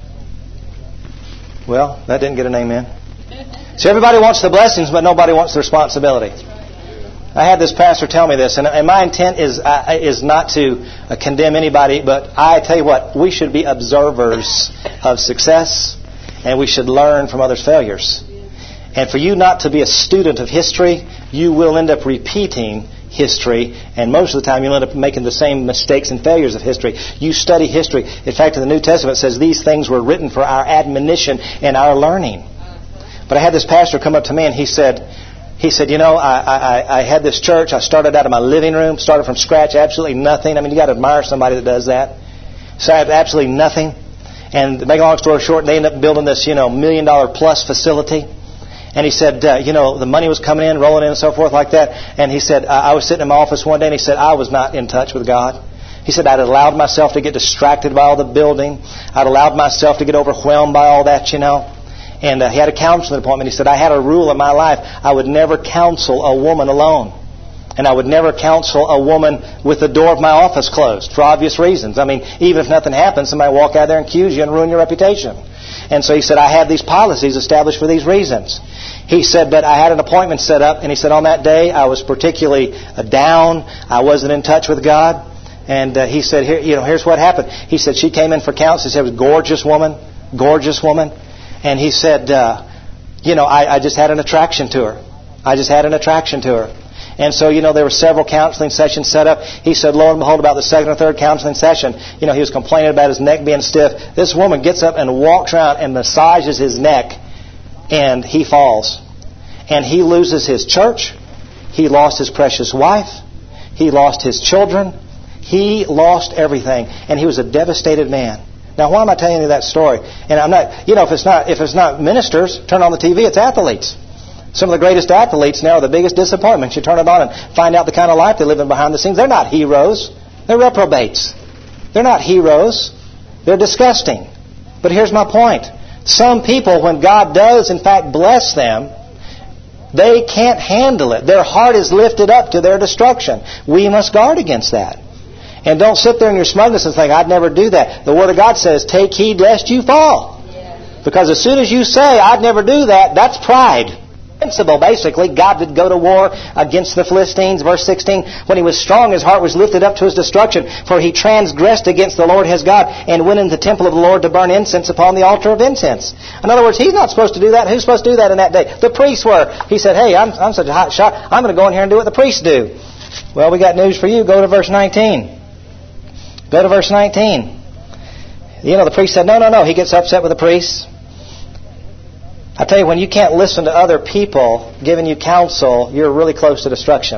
Well, that didn't get an amen. So everybody wants the blessings, but nobody wants the responsibility. I had this pastor tell me this, and, and my intent is uh, is not to uh, condemn anybody, but I tell you what, we should be observers of success, and we should learn from others' failures. And for you not to be a student of history, you will end up repeating history, and most of the time you'll end up making the same mistakes and failures of history. You study history. In fact, in the New Testament it says these things were written for our admonition and our learning. But I had this pastor come up to me and he said, He said, you know, I, I, I had this church. I started out of my living room, started from scratch, absolutely nothing. I mean, you got to admire somebody that does that. So I had absolutely nothing. And to make a long story short, they ended up building this, you know, million dollar plus facility. And he said, uh, you know, the money was coming in, rolling in and so forth like that. And he said, uh, I was sitting in my office one day and he said, I was not in touch with God. He said, I'd allowed myself to get distracted by all the building. I'd allowed myself to get overwhelmed by all that, you know. And uh, he had a counseling appointment. He said, I had a rule in my life. I would never counsel a woman alone. And I would never counsel a woman with the door of my office closed for obvious reasons. I mean, even if nothing happens, somebody will walk out there and accuse you and ruin your reputation. And so he said, I have these policies established for these reasons. He said, but I had an appointment set up, and he said, on that day I was particularly down. I wasn't in touch with God. And uh, he said, here, you know, here's what happened. He said, she came in for counsel. He said, it was a gorgeous woman, gorgeous woman. And he said, uh, you know, I, I just had an attraction to her. I just had an attraction to her. And so, you know, there were several counseling sessions set up. He said, lo and behold, about the second or third counseling session, you know, he was complaining about his neck being stiff. This woman gets up and walks around and massages his neck, and he falls. And he loses his church. He lost his precious wife. He lost his children. He lost everything. And he was a devastated man. Now, why am I telling you that story? And I'm not, you know, if it's not, if it's not ministers, turn on the T V, it's athletes. Some of the greatest athletes now are the biggest disappointments. You turn it on and find out the kind of life they live in behind the scenes. They're not heroes. They're reprobates. They're not heroes. They're disgusting. But here's my point. Some people, when God does in fact bless them, they can't handle it. Their heart is lifted up to their destruction. We must guard against that. And don't sit there in your smugness and think, I'd never do that. The Word of God says, take heed lest you fall. Because as soon as you say, I'd never do that, that's pride. Principle, basically, God did go to war against the Philistines. Verse sixteen, when he was strong, his heart was lifted up to his destruction, for he transgressed against the Lord his God, and went into the temple of the Lord to burn incense upon the altar of incense. In other words, he's not supposed to do that. Who's supposed to do that in that day? The priests were. He said, hey, I'm, I'm such a hot shot, I'm going to go in here and do what the priests do. Well, we got news for you. Go to verse nineteen. Go to verse nineteen. You know, the priest said, no, no, no. He gets upset with the priests. I tell you, when you can't listen to other people giving you counsel, you're really close to destruction.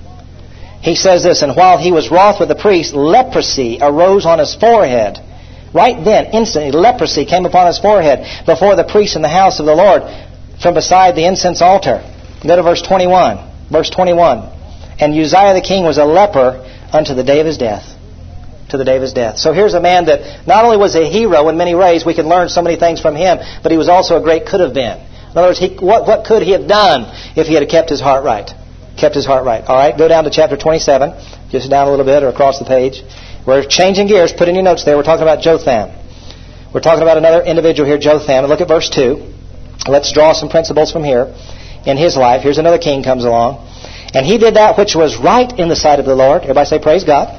He says this, and while he was wroth with the priest, leprosy arose on his forehead. Right then, instantly, leprosy came upon his forehead before the priest in the house of the Lord from beside the incense altar. Go to verse twenty-one. Verse twenty-one. And Uzziah the king was a leper unto the day of his death. To the day of his death. So here's a man that not only was a hero in many ways, we can learn so many things from him, but he was also a great could have been. In other words, he, what, what could he have done if he had kept his heart right? Kept his heart right. All right, go down to chapter twenty-seven, just down a little bit or across the page. We're changing gears. Put in your notes there. We're talking about Jotham. We're talking about another individual here, Jotham. And look at verse two. Let's draw some principles from here in his life. Here's another king comes along. And he did that which was right in the sight of the Lord. Everybody say, praise God.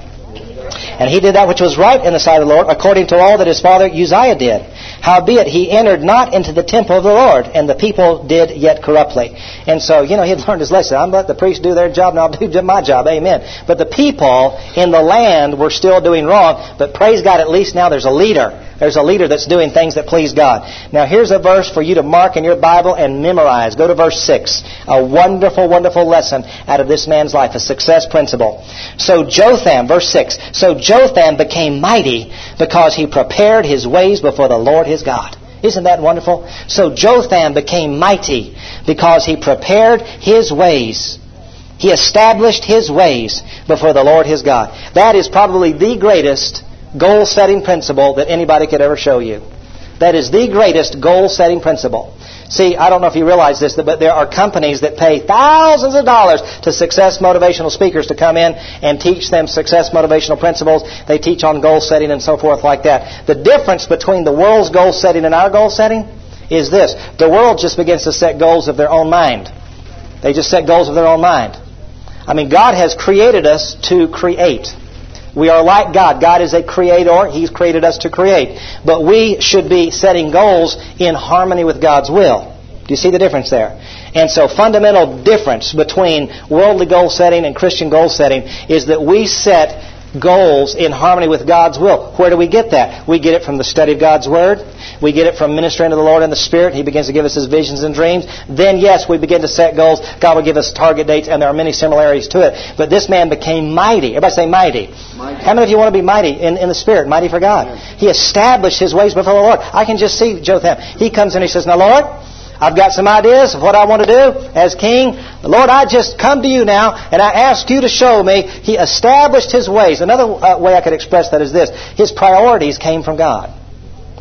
And he did that which was right in the sight of the Lord, according to all that his father Uzziah did. Howbeit he entered not into the temple of the Lord, and the people did yet corruptly. And so, you know, he had learned his lesson. I'm let the priests do their job, and I'll do my job. Amen. But the people in the land were still doing wrong. But praise God, at least now there's a leader. There's a leader that's doing things that please God. Now here's a verse for you to mark in your Bible and memorize. Go to verse six. A wonderful, wonderful lesson out of this man's life. A success principle. So Jotham, verse six. So Jotham became mighty because he prepared his ways before the Lord his God. Isn't that wonderful? So Jotham became mighty because he prepared his ways. He established his ways before the Lord his God. That is probably the greatest goal-setting principle that anybody could ever show you. That is the greatest goal-setting principle. See, I don't know if you realize this, but there are companies that pay thousands of dollars to success motivational speakers to come in and teach them success motivational principles. They teach on goal-setting and so forth like that. The difference between the world's goal-setting and our goal-setting is this. The world just begins to set goals of their own mind. They just set goals of their own mind. I mean, God has created us to create. We are like God. God is a creator. He's created us to create. But we should be setting goals in harmony with God's will. Do you see the difference there? And so fundamental difference between worldly goal setting and Christian goal setting is that we set goals in harmony with God's will. Where do we get that? We get it from the study of God's Word. We get it from ministering to the Lord in the Spirit. He begins to give us His visions and dreams. Then, yes, we begin to set goals. God will give us target dates, and there are many similarities to it. But this man became mighty. Everybody say mighty. mighty. How many of you want to be mighty in, in the Spirit? Mighty for God. Yes. He established His ways before the Lord. I can just see Jotham. He comes in and he says, now, Lord, I've got some ideas of what I want to do as king. Lord, I just come to you now, and I ask you to show me. He established His ways. Another uh, way I could express that is this. His priorities came from God.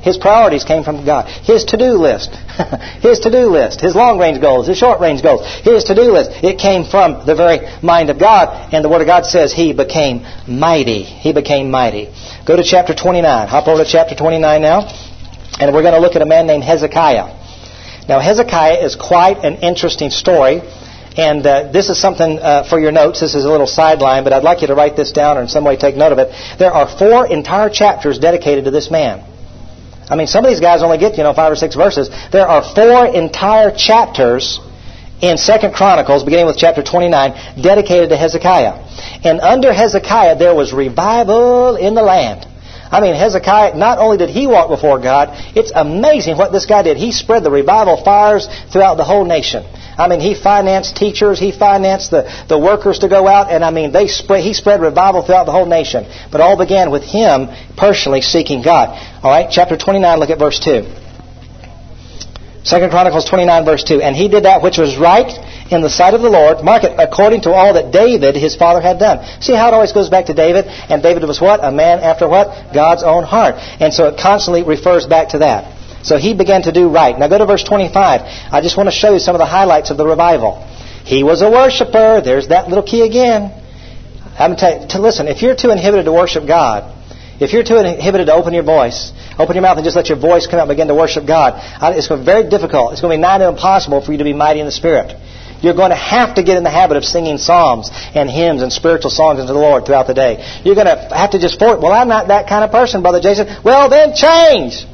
His priorities came from God. His to-do list. His to-do list. His long-range goals. His short-range goals. His to-do list. It came from the very mind of God. And the Word of God says He became mighty. He became mighty. Go to chapter twenty-nine. Hop over to chapter twenty-nine now. And we're going to look at a man named Hezekiah. Now, Hezekiah is quite an interesting story. And uh, this is something uh, for your notes. This is a little sideline, but I'd like you to write this down or in some way take note of it. There are four entire chapters dedicated to this man. I mean, some of these guys only get, you know, five or six verses. There are four entire chapters in Second Chronicles, beginning with chapter twenty-nine, dedicated to Hezekiah. And under Hezekiah, there was revival in the land. I mean, Hezekiah, not only did he walk before God, it's amazing what this guy did. He spread the revival fires throughout the whole nation. I mean, he financed teachers, he financed the, the workers to go out, and I mean, they spread, he spread revival throughout the whole nation. But all began with him personally seeking God. All right, chapter twenty-nine, look at verse two. Second Chronicles twenty-nine, verse two. And he did that which was right in the sight of the Lord, mark it, according to all that David, his father, had done. See how it always goes back to David? And David was what? A man after what? God's own heart. And so it constantly refers back to that. So he began to do right. Now go to verse twenty-five. I just want to show you some of the highlights of the revival. He was a worshiper. There's that little key again. I'm telling you, to listen, if you're too inhibited to worship God, if you're too inhibited to open your voice, open your mouth and just let your voice come out and begin to worship God, it's going to be very difficult. It's going to be nigh to impossible for you to be mighty in the Spirit. You're going to have to get in the habit of singing psalms and hymns and spiritual songs unto the Lord throughout the day. You're going to have to just force, well, I'm not that kind of person, Brother Jason. Well, then change.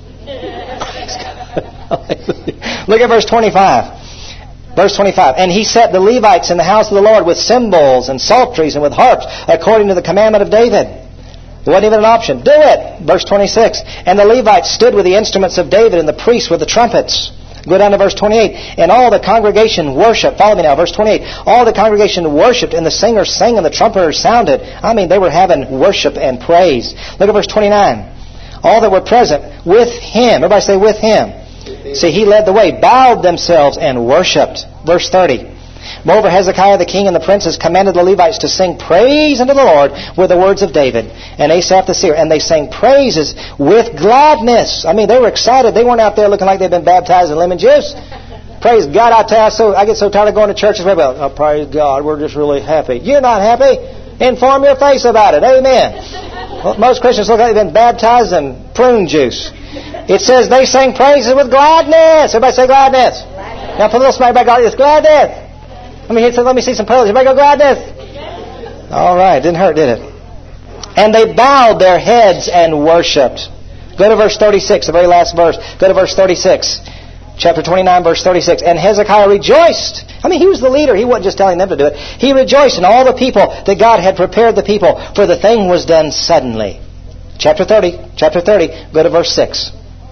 Look at verse twenty-five. Verse twenty-five. And he set the Levites in the house of the Lord with cymbals and psalteries and with harps, according to the commandment of David. It wasn't even an option. Do it. Verse twenty-six. And the Levites stood with the instruments of David, and the priests with the trumpets. Go down to verse twenty-eight. And all the congregation worshiped. Follow me now. Verse twenty-eight. All the congregation worshiped, and the singers sang, and the trumpeters sounded. I mean, they were having worship and praise. Look at verse twenty-nine. All that were present with him. Everybody say with him. See, he led the way, bowed themselves and worshipped. Verse thirty. Moreover, Hezekiah the king and the princes commanded the Levites to sing praise unto the Lord with the words of David and Asaph the seer. And they sang praises with gladness. I mean, they were excited. They weren't out there looking like they'd been baptized in lemon juice. Praise God. I tell you, so I get so tired of going to churches. Well, oh, praise God, we're just really happy. You're not happy? Inform your face about it. Amen. Well, most Christians look like they've been baptized in prune juice. It says they sang praises with gladness. Everybody say gladness. gladness. Now put a little smile back. It's gladness. I mean, he said, let me see some praise. Everybody go gladness. Yes. All right. Didn't hurt, did it? And they bowed their heads and worshipped. Go to verse thirty-six, the very last verse. Go to verse thirty-six. Chapter twenty-nine, verse thirty-six. And Hezekiah rejoiced. I mean, he was the leader. He wasn't just telling them to do it. He rejoiced in all the people that God had prepared the people, for the thing was done suddenly. Chapter thirty. Chapter thirty. Go to verse six.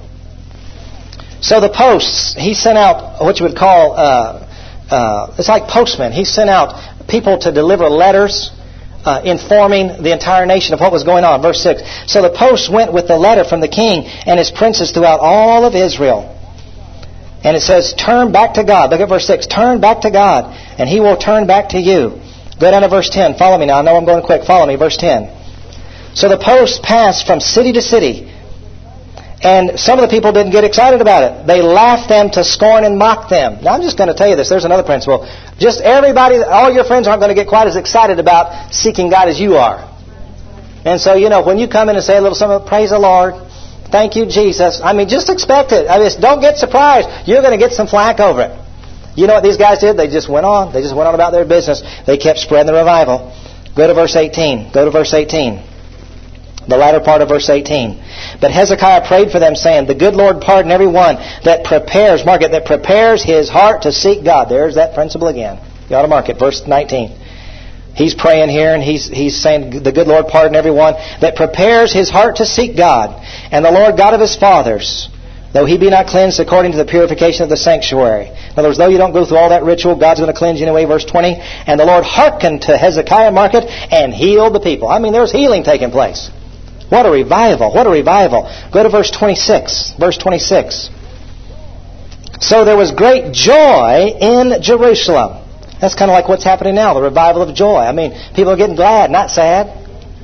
So the posts, he sent out what you would call, uh, uh, it's like postmen. He sent out people to deliver letters uh, informing the entire nation of what was going on. Verse six. So the posts went with the letter from the king and his princes throughout all of Israel. And it says, turn back to God. Look at verse six. Turn back to God, and He will turn back to you. Go down to verse ten. Follow me now. I know I'm going quick. Follow me. Verse ten. So the posts passed from city to city. And some of the people didn't get excited about it. They laughed them to scorn and mocked them. Now I'm just going to tell you this. There's another principle. Just everybody, all your friends aren't going to get quite as excited about seeking God as you are. And so, you know, when you come in and say a little something, praise the Lord, thank you, Jesus. I mean, just expect it. I mean, don't get surprised. You're going to get some flack over it. You know what these guys did? They just went on. They just went on about their business. They kept spreading the revival. Go to verse eighteen. Go to verse eighteen. The latter part of verse eighteen. But Hezekiah prayed for them, saying, the good Lord pardon every one that prepares, mark it, that prepares his heart to seek God. There's that principle again. You ought to mark it. Verse nineteen. He's praying here, and he's he's saying, the good Lord pardon every one that prepares his heart to seek God, and the Lord God of his fathers, though he be not cleansed according to the purification of the sanctuary. In other words, though you don't go through all that ritual, God's going to cleanse you anyway. Verse twenty. And the Lord hearkened to Hezekiah, mark it, and healed the people. I mean, there was healing taking place. What a revival. What a revival. Go to verse twenty-six. Verse twenty-six. So there was great joy in Jerusalem. That's kind of like what's happening now, the revival of joy. I mean, people are getting glad, not sad.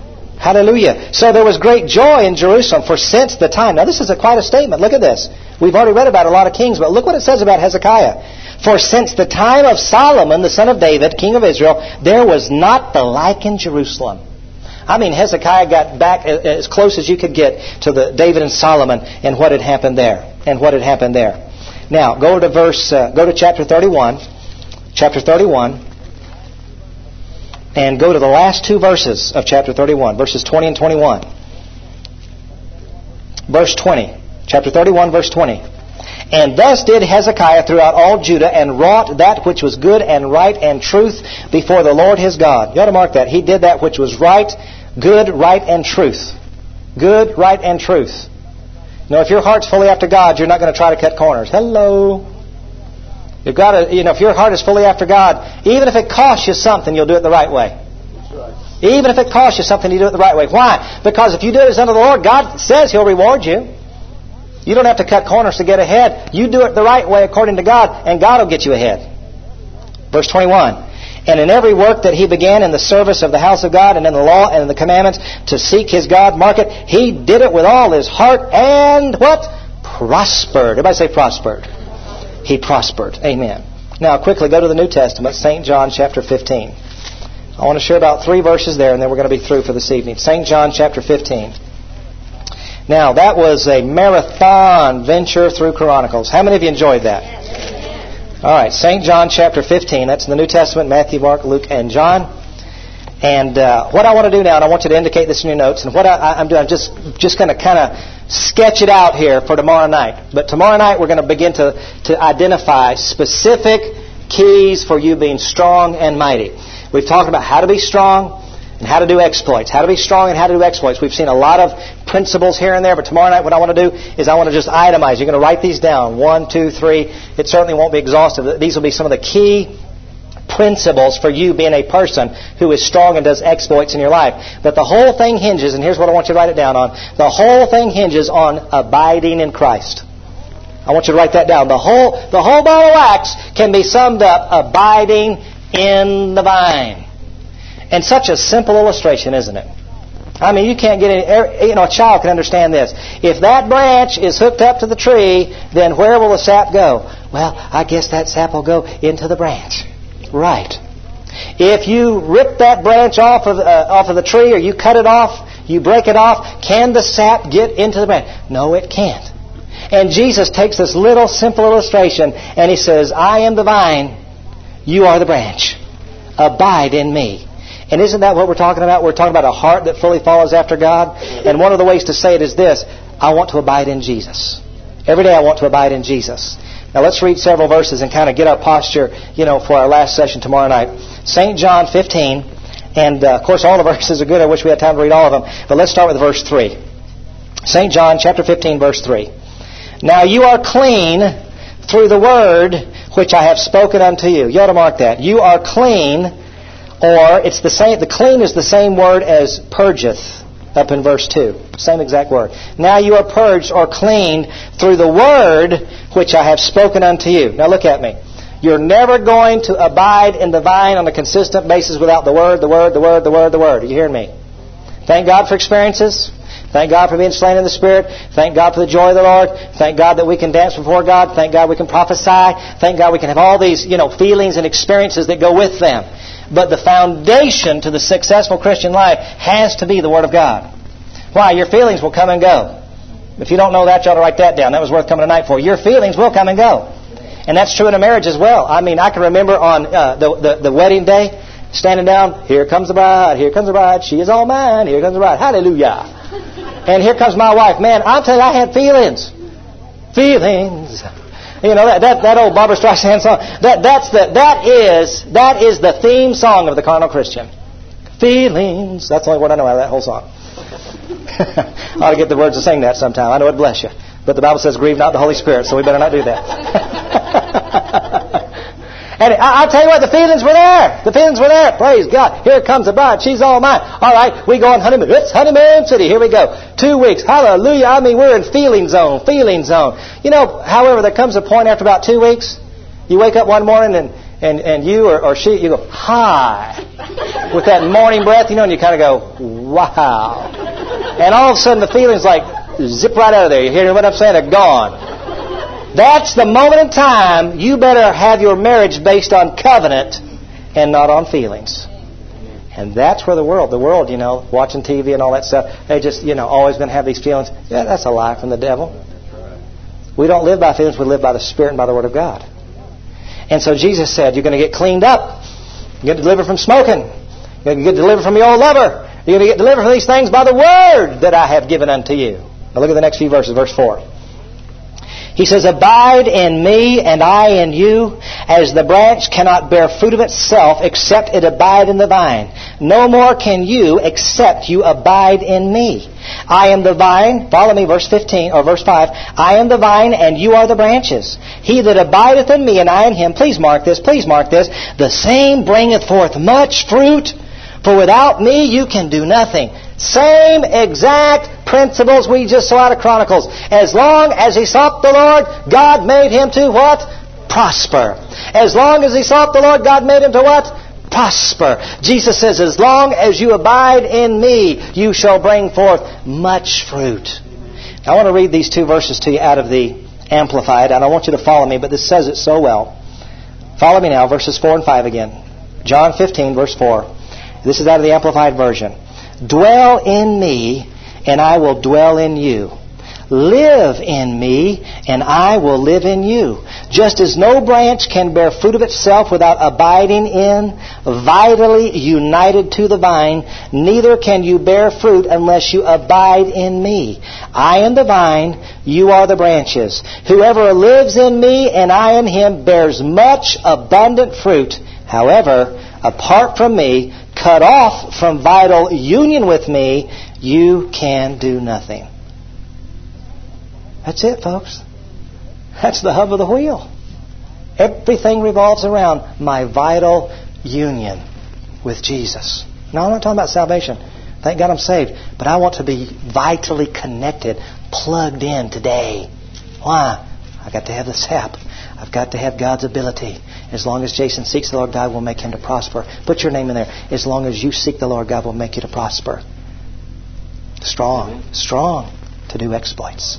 Hallelujah. So there was great joy in Jerusalem, for since the time... Now this is a, quite a statement. Look at this. We've already read about a lot of kings, but look what it says about Hezekiah. For since the time of Solomon, the son of David, king of Israel, there was not the like in Jerusalem. I mean, Hezekiah got back as close as you could get to the David and Solomon and what had happened there. And what had happened there. Now, go to verse, uh, go to chapter thirty-one. Chapter thirty-one. And go to the last two verses of chapter thirty-one, verses twenty and twenty-one. Verse twenty. Chapter thirty-one, verse twenty. And thus did Hezekiah throughout all Judah, and wrought that which was good and right and truth before the Lord his God. You ought to mark that. He did that which was right, good, right, and truth. Good, right, and truth. You know, if your heart's fully after God, you're not going to try to cut corners. Hello. You've got to, you know, if your heart is fully after God, even if it costs you something, you'll do it the right way. Right. Even if it costs you something, you do it the right way. Why? Because if you do it as unto the Lord, God says He'll reward you. You don't have to cut corners to get ahead. You do it the right way according to God, and God will get you ahead. Verse twenty-one. And in every work that he began in the service of the house of God and in the law and in the commandments to seek his God, mark it, he did it with all his heart and what? Prospered. Everybody say prospered. He prospered. Amen. Now quickly go to the New Testament, Saint John chapter fifteen. I want to share about three verses there and then we're going to be through for this evening. Saint John chapter fifteen. Now that was a marathon venture through Chronicles. How many of you enjoyed that? All right, Saint John chapter fifteen. That's in the New Testament, Matthew, Mark, Luke, and John. And uh, what I want to do now, and I want you to indicate this in your notes, and what I, I'm doing, I'm just, just going to kind of sketch it out here for tomorrow night. But tomorrow night we're going to begin to, to identify specific keys for you being strong and mighty. We've talked about how to be strong and how to do exploits. How to be strong and how to do exploits. We've seen a lot of principles here and there, but tomorrow night what I want to do is I want to just itemize. You're going to write these down. One, two, three. It certainly won't be exhaustive. These will be some of the key principles for you being a person who is strong and does exploits in your life. But the whole thing hinges, and here's what I want you to write it down on. The whole thing hinges on abiding in Christ. I want you to write that down. The whole, the whole ball of wax can be summed up abiding in the vine. And such a simple illustration, isn't it? I mean, you can't get any, you know, a child can understand this. If that branch is hooked up to the tree, then where will the sap go? Well, I guess that sap will go into the branch. Right. If you rip that branch off of, uh, off of the tree or you cut it off, you break it off, can the sap get into the branch? No, it can't. And Jesus takes this little simple illustration and He says, I am the vine, you are the branch. Abide in me. And isn't that what we're talking about? We're talking about a heart that fully follows after God. And one of the ways to say it is this: I want to abide in Jesus. Every day I want to abide in Jesus. Now let's read several verses and kind of get our posture, you know, for our last session tomorrow night. Saint John fifteen, and uh, of course all the verses are good. I wish we had time to read all of them. But let's start with verse three. Saint John chapter fifteen, verse three. Now you are clean through the word which I have spoken unto you. You ought to mark that. You are clean, or it's the same. The clean is the same word as purgeth. Up in verse two. Same exact word. Now you are purged or cleaned through the word which I have spoken unto you. Now look at me. You're never going to abide in the vine on a consistent basis without the word, the word, the word, the word, the word. Are you hearing me? Thank God for experiences. Thank God for being slain in the Spirit. Thank God for the joy of the Lord. Thank God that we can dance before God. Thank God we can prophesy. Thank God we can have all these, you know, feelings and experiences that go with them. But the foundation to the successful Christian life has to be the Word of God. Why? Your feelings will come and go. If you don't know that, you ought to write that down. That was worth coming tonight for. Your feelings will come and go. And that's true in a marriage as well. I mean, I can remember on uh, the, the, the wedding day, standing down, here comes the bride, here comes the bride, she is all mine, here comes the bride. Hallelujah. And here comes my wife. Man, I'll tell you, I had feelings. Feelings. You know, that, that, that old Barbra Streisand song, that, that's the, that, is, that is the theme song of the carnal Christian. Feelings. That's the only word I know out of that whole song. I ought to get the words to sing that sometime. I know it'd bless you. But the Bible says, grieve not the Holy Spirit, so we better not do that. And I'll tell you what, the feelings were there. The feelings were there. Praise God. Here comes the bride. She's all mine. All right, we go on honeymoon. It's honeymoon city. Here we go. Two weeks. Hallelujah. I mean, we're in feeling zone. Feeling zone. You know, however, there comes a point after about two weeks, you wake up one morning and, and, and you or, or she, you go, hi, with that morning breath, you know, and you kind of go, wow. And all of a sudden the feelings like zip right out of there. You hear what I'm saying? They're gone. That's the moment in time you better have your marriage based on covenant and not on feelings. And that's where the world, the world, you know, watching T V and all that stuff, they just, you know, always going to have these feelings. Yeah, that's a lie from the devil. We don't live by feelings, we live by the Spirit and by the Word of God. And so Jesus said, you're going to get cleaned up. You're going to get delivered from smoking. You're going to get delivered from your old lover. You're going to get delivered from these things by the Word that I have given unto you. Now look at the next few verses, verse four. He says, abide in me and I in you, as the branch cannot bear fruit of itself except it abide in the vine. No more can you except you abide in me. I am the vine, follow me, verse fifteen, or verse five. I am the vine and you are the branches. He that abideth in me and I in him, please mark this, please mark this, the same bringeth forth much fruit, for without me you can do nothing. Same exact principles we just saw out of Chronicles. As long as he sought the Lord, God made him to what? Prosper. As long as he sought the Lord, God made him to what? Prosper. Jesus says, as long as you abide in me, you shall bring forth much fruit. Now, I want to read these two verses to you out of the Amplified, and I want you to follow me, but this says it so well. Follow me now, verses four and five again. John fifteen, verse four. This is out of the Amplified Version. Dwell in me, and I will dwell in you. Live in me, and I will live in you. Just as no branch can bear fruit of itself without abiding in, vitally united to the vine, neither can you bear fruit unless you abide in me. I am the vine, you are the branches. Whoever lives in me and I in him bears much abundant fruit. However, apart from me, cut off from vital union with me, you can do nothing. That's it, folks. That's the hub of the wheel. Everything revolves around my vital union with Jesus. Now, I'm not talking about salvation. Thank God I'm saved. But I want to be vitally connected, plugged in today. Why? I've got to have the sap. I've got to have God's ability. As long as Jason seeks the Lord, God will make him to prosper. Put your name in there. As long as you seek the Lord, God will make you to prosper. Strong, strong to do exploits.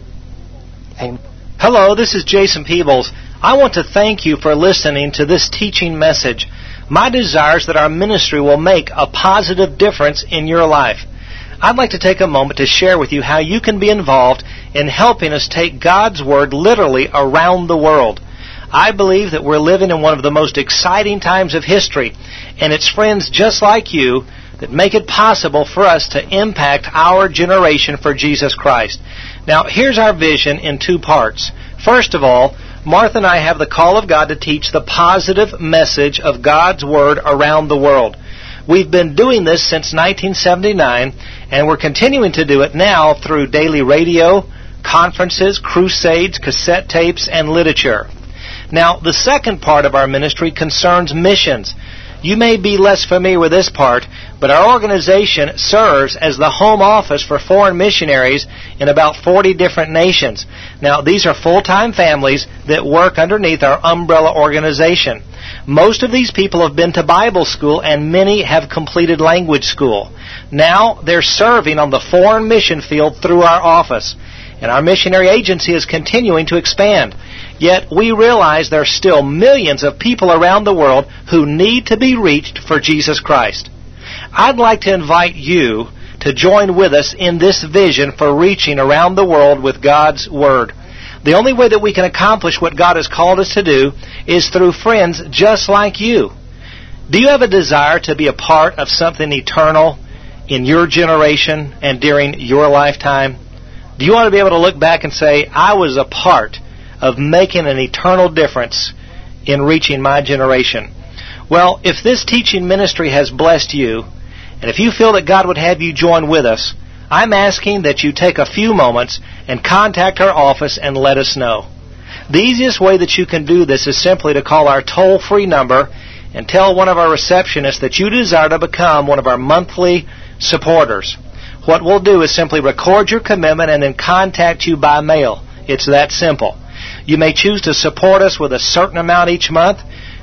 Amen. Hello, this is Jason Peebles. I want to thank you for listening to this teaching message. My desire is that our ministry will make a positive difference in your life. I'd like to take a moment to share with you how you can be involved in helping us take God's Word literally around the world. I believe that we're living in one of the most exciting times of history, and it's friends just like you that make it possible for us to impact our generation for Jesus Christ. Now, here's our vision in two parts. First of all, Martha and I have the call of God to teach the positive message of God's Word around the world. We've been doing this since nineteen seventy-nine, and we're continuing to do it now through daily radio, conferences, crusades, cassette tapes, and literature. Now, the second part of our ministry concerns missions. You may be less familiar with this part, but our organization serves as the home office for foreign missionaries in about forty different nations. Now, these are full-time families that work underneath our umbrella organization. Most of these people have been to Bible school, and many have completed language school. Now, they're serving on the foreign mission field through our office. And our missionary agency is continuing to expand. Yet we realize there are still millions of people around the world who need to be reached for Jesus Christ. I'd like to invite you to join with us in this vision for reaching around the world with God's Word. The only way that we can accomplish what God has called us to do is through friends just like you. Do you have a desire to be a part of something eternal in your generation and during your lifetime? Do you want to be able to look back and say, I was a part of making an eternal difference in reaching my generation? Well, if this teaching ministry has blessed you, and if you feel that God would have you join with us, I'm asking that you take a few moments and contact our office and let us know. The easiest way that you can do this is simply to call our toll-free number and tell one of our receptionists that you desire to become one of our monthly supporters. What we'll do is simply record your commitment and then contact you by mail. It's that simple. You may choose to support us with a certain amount each month.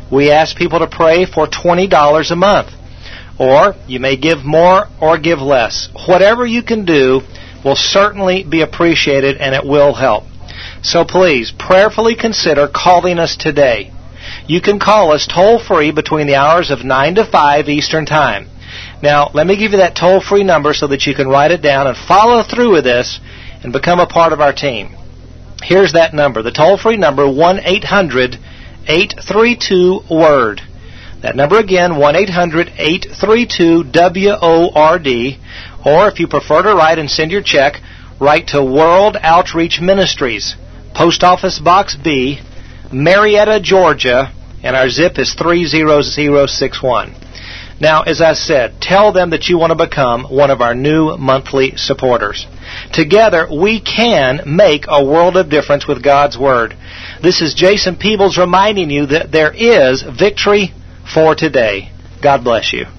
We ask people to pray for twenty dollars a month. Or you may give more or give less. Whatever you can do will certainly be appreciated, and it will help. So please, prayerfully consider calling us today. You can call us toll-free between the hours of nine to five Eastern Time. Now, let me give you that toll-free number so that you can write it down and follow through with this and become a part of our team. Here's that number, the toll-free number, one eight hundred eight three two WORD. That number again, one eight hundred eight three two W O R D. Or if you prefer to write and send your check, write to World Outreach Ministries, Post Office Box B, Marietta, Georgia, and our zip is three zero zero six one. Now, as I said, tell them that you want to become one of our new monthly supporters. Together, we can make a world of difference with God's Word. This is Jason Peebles reminding you that there is victory for today. God bless you.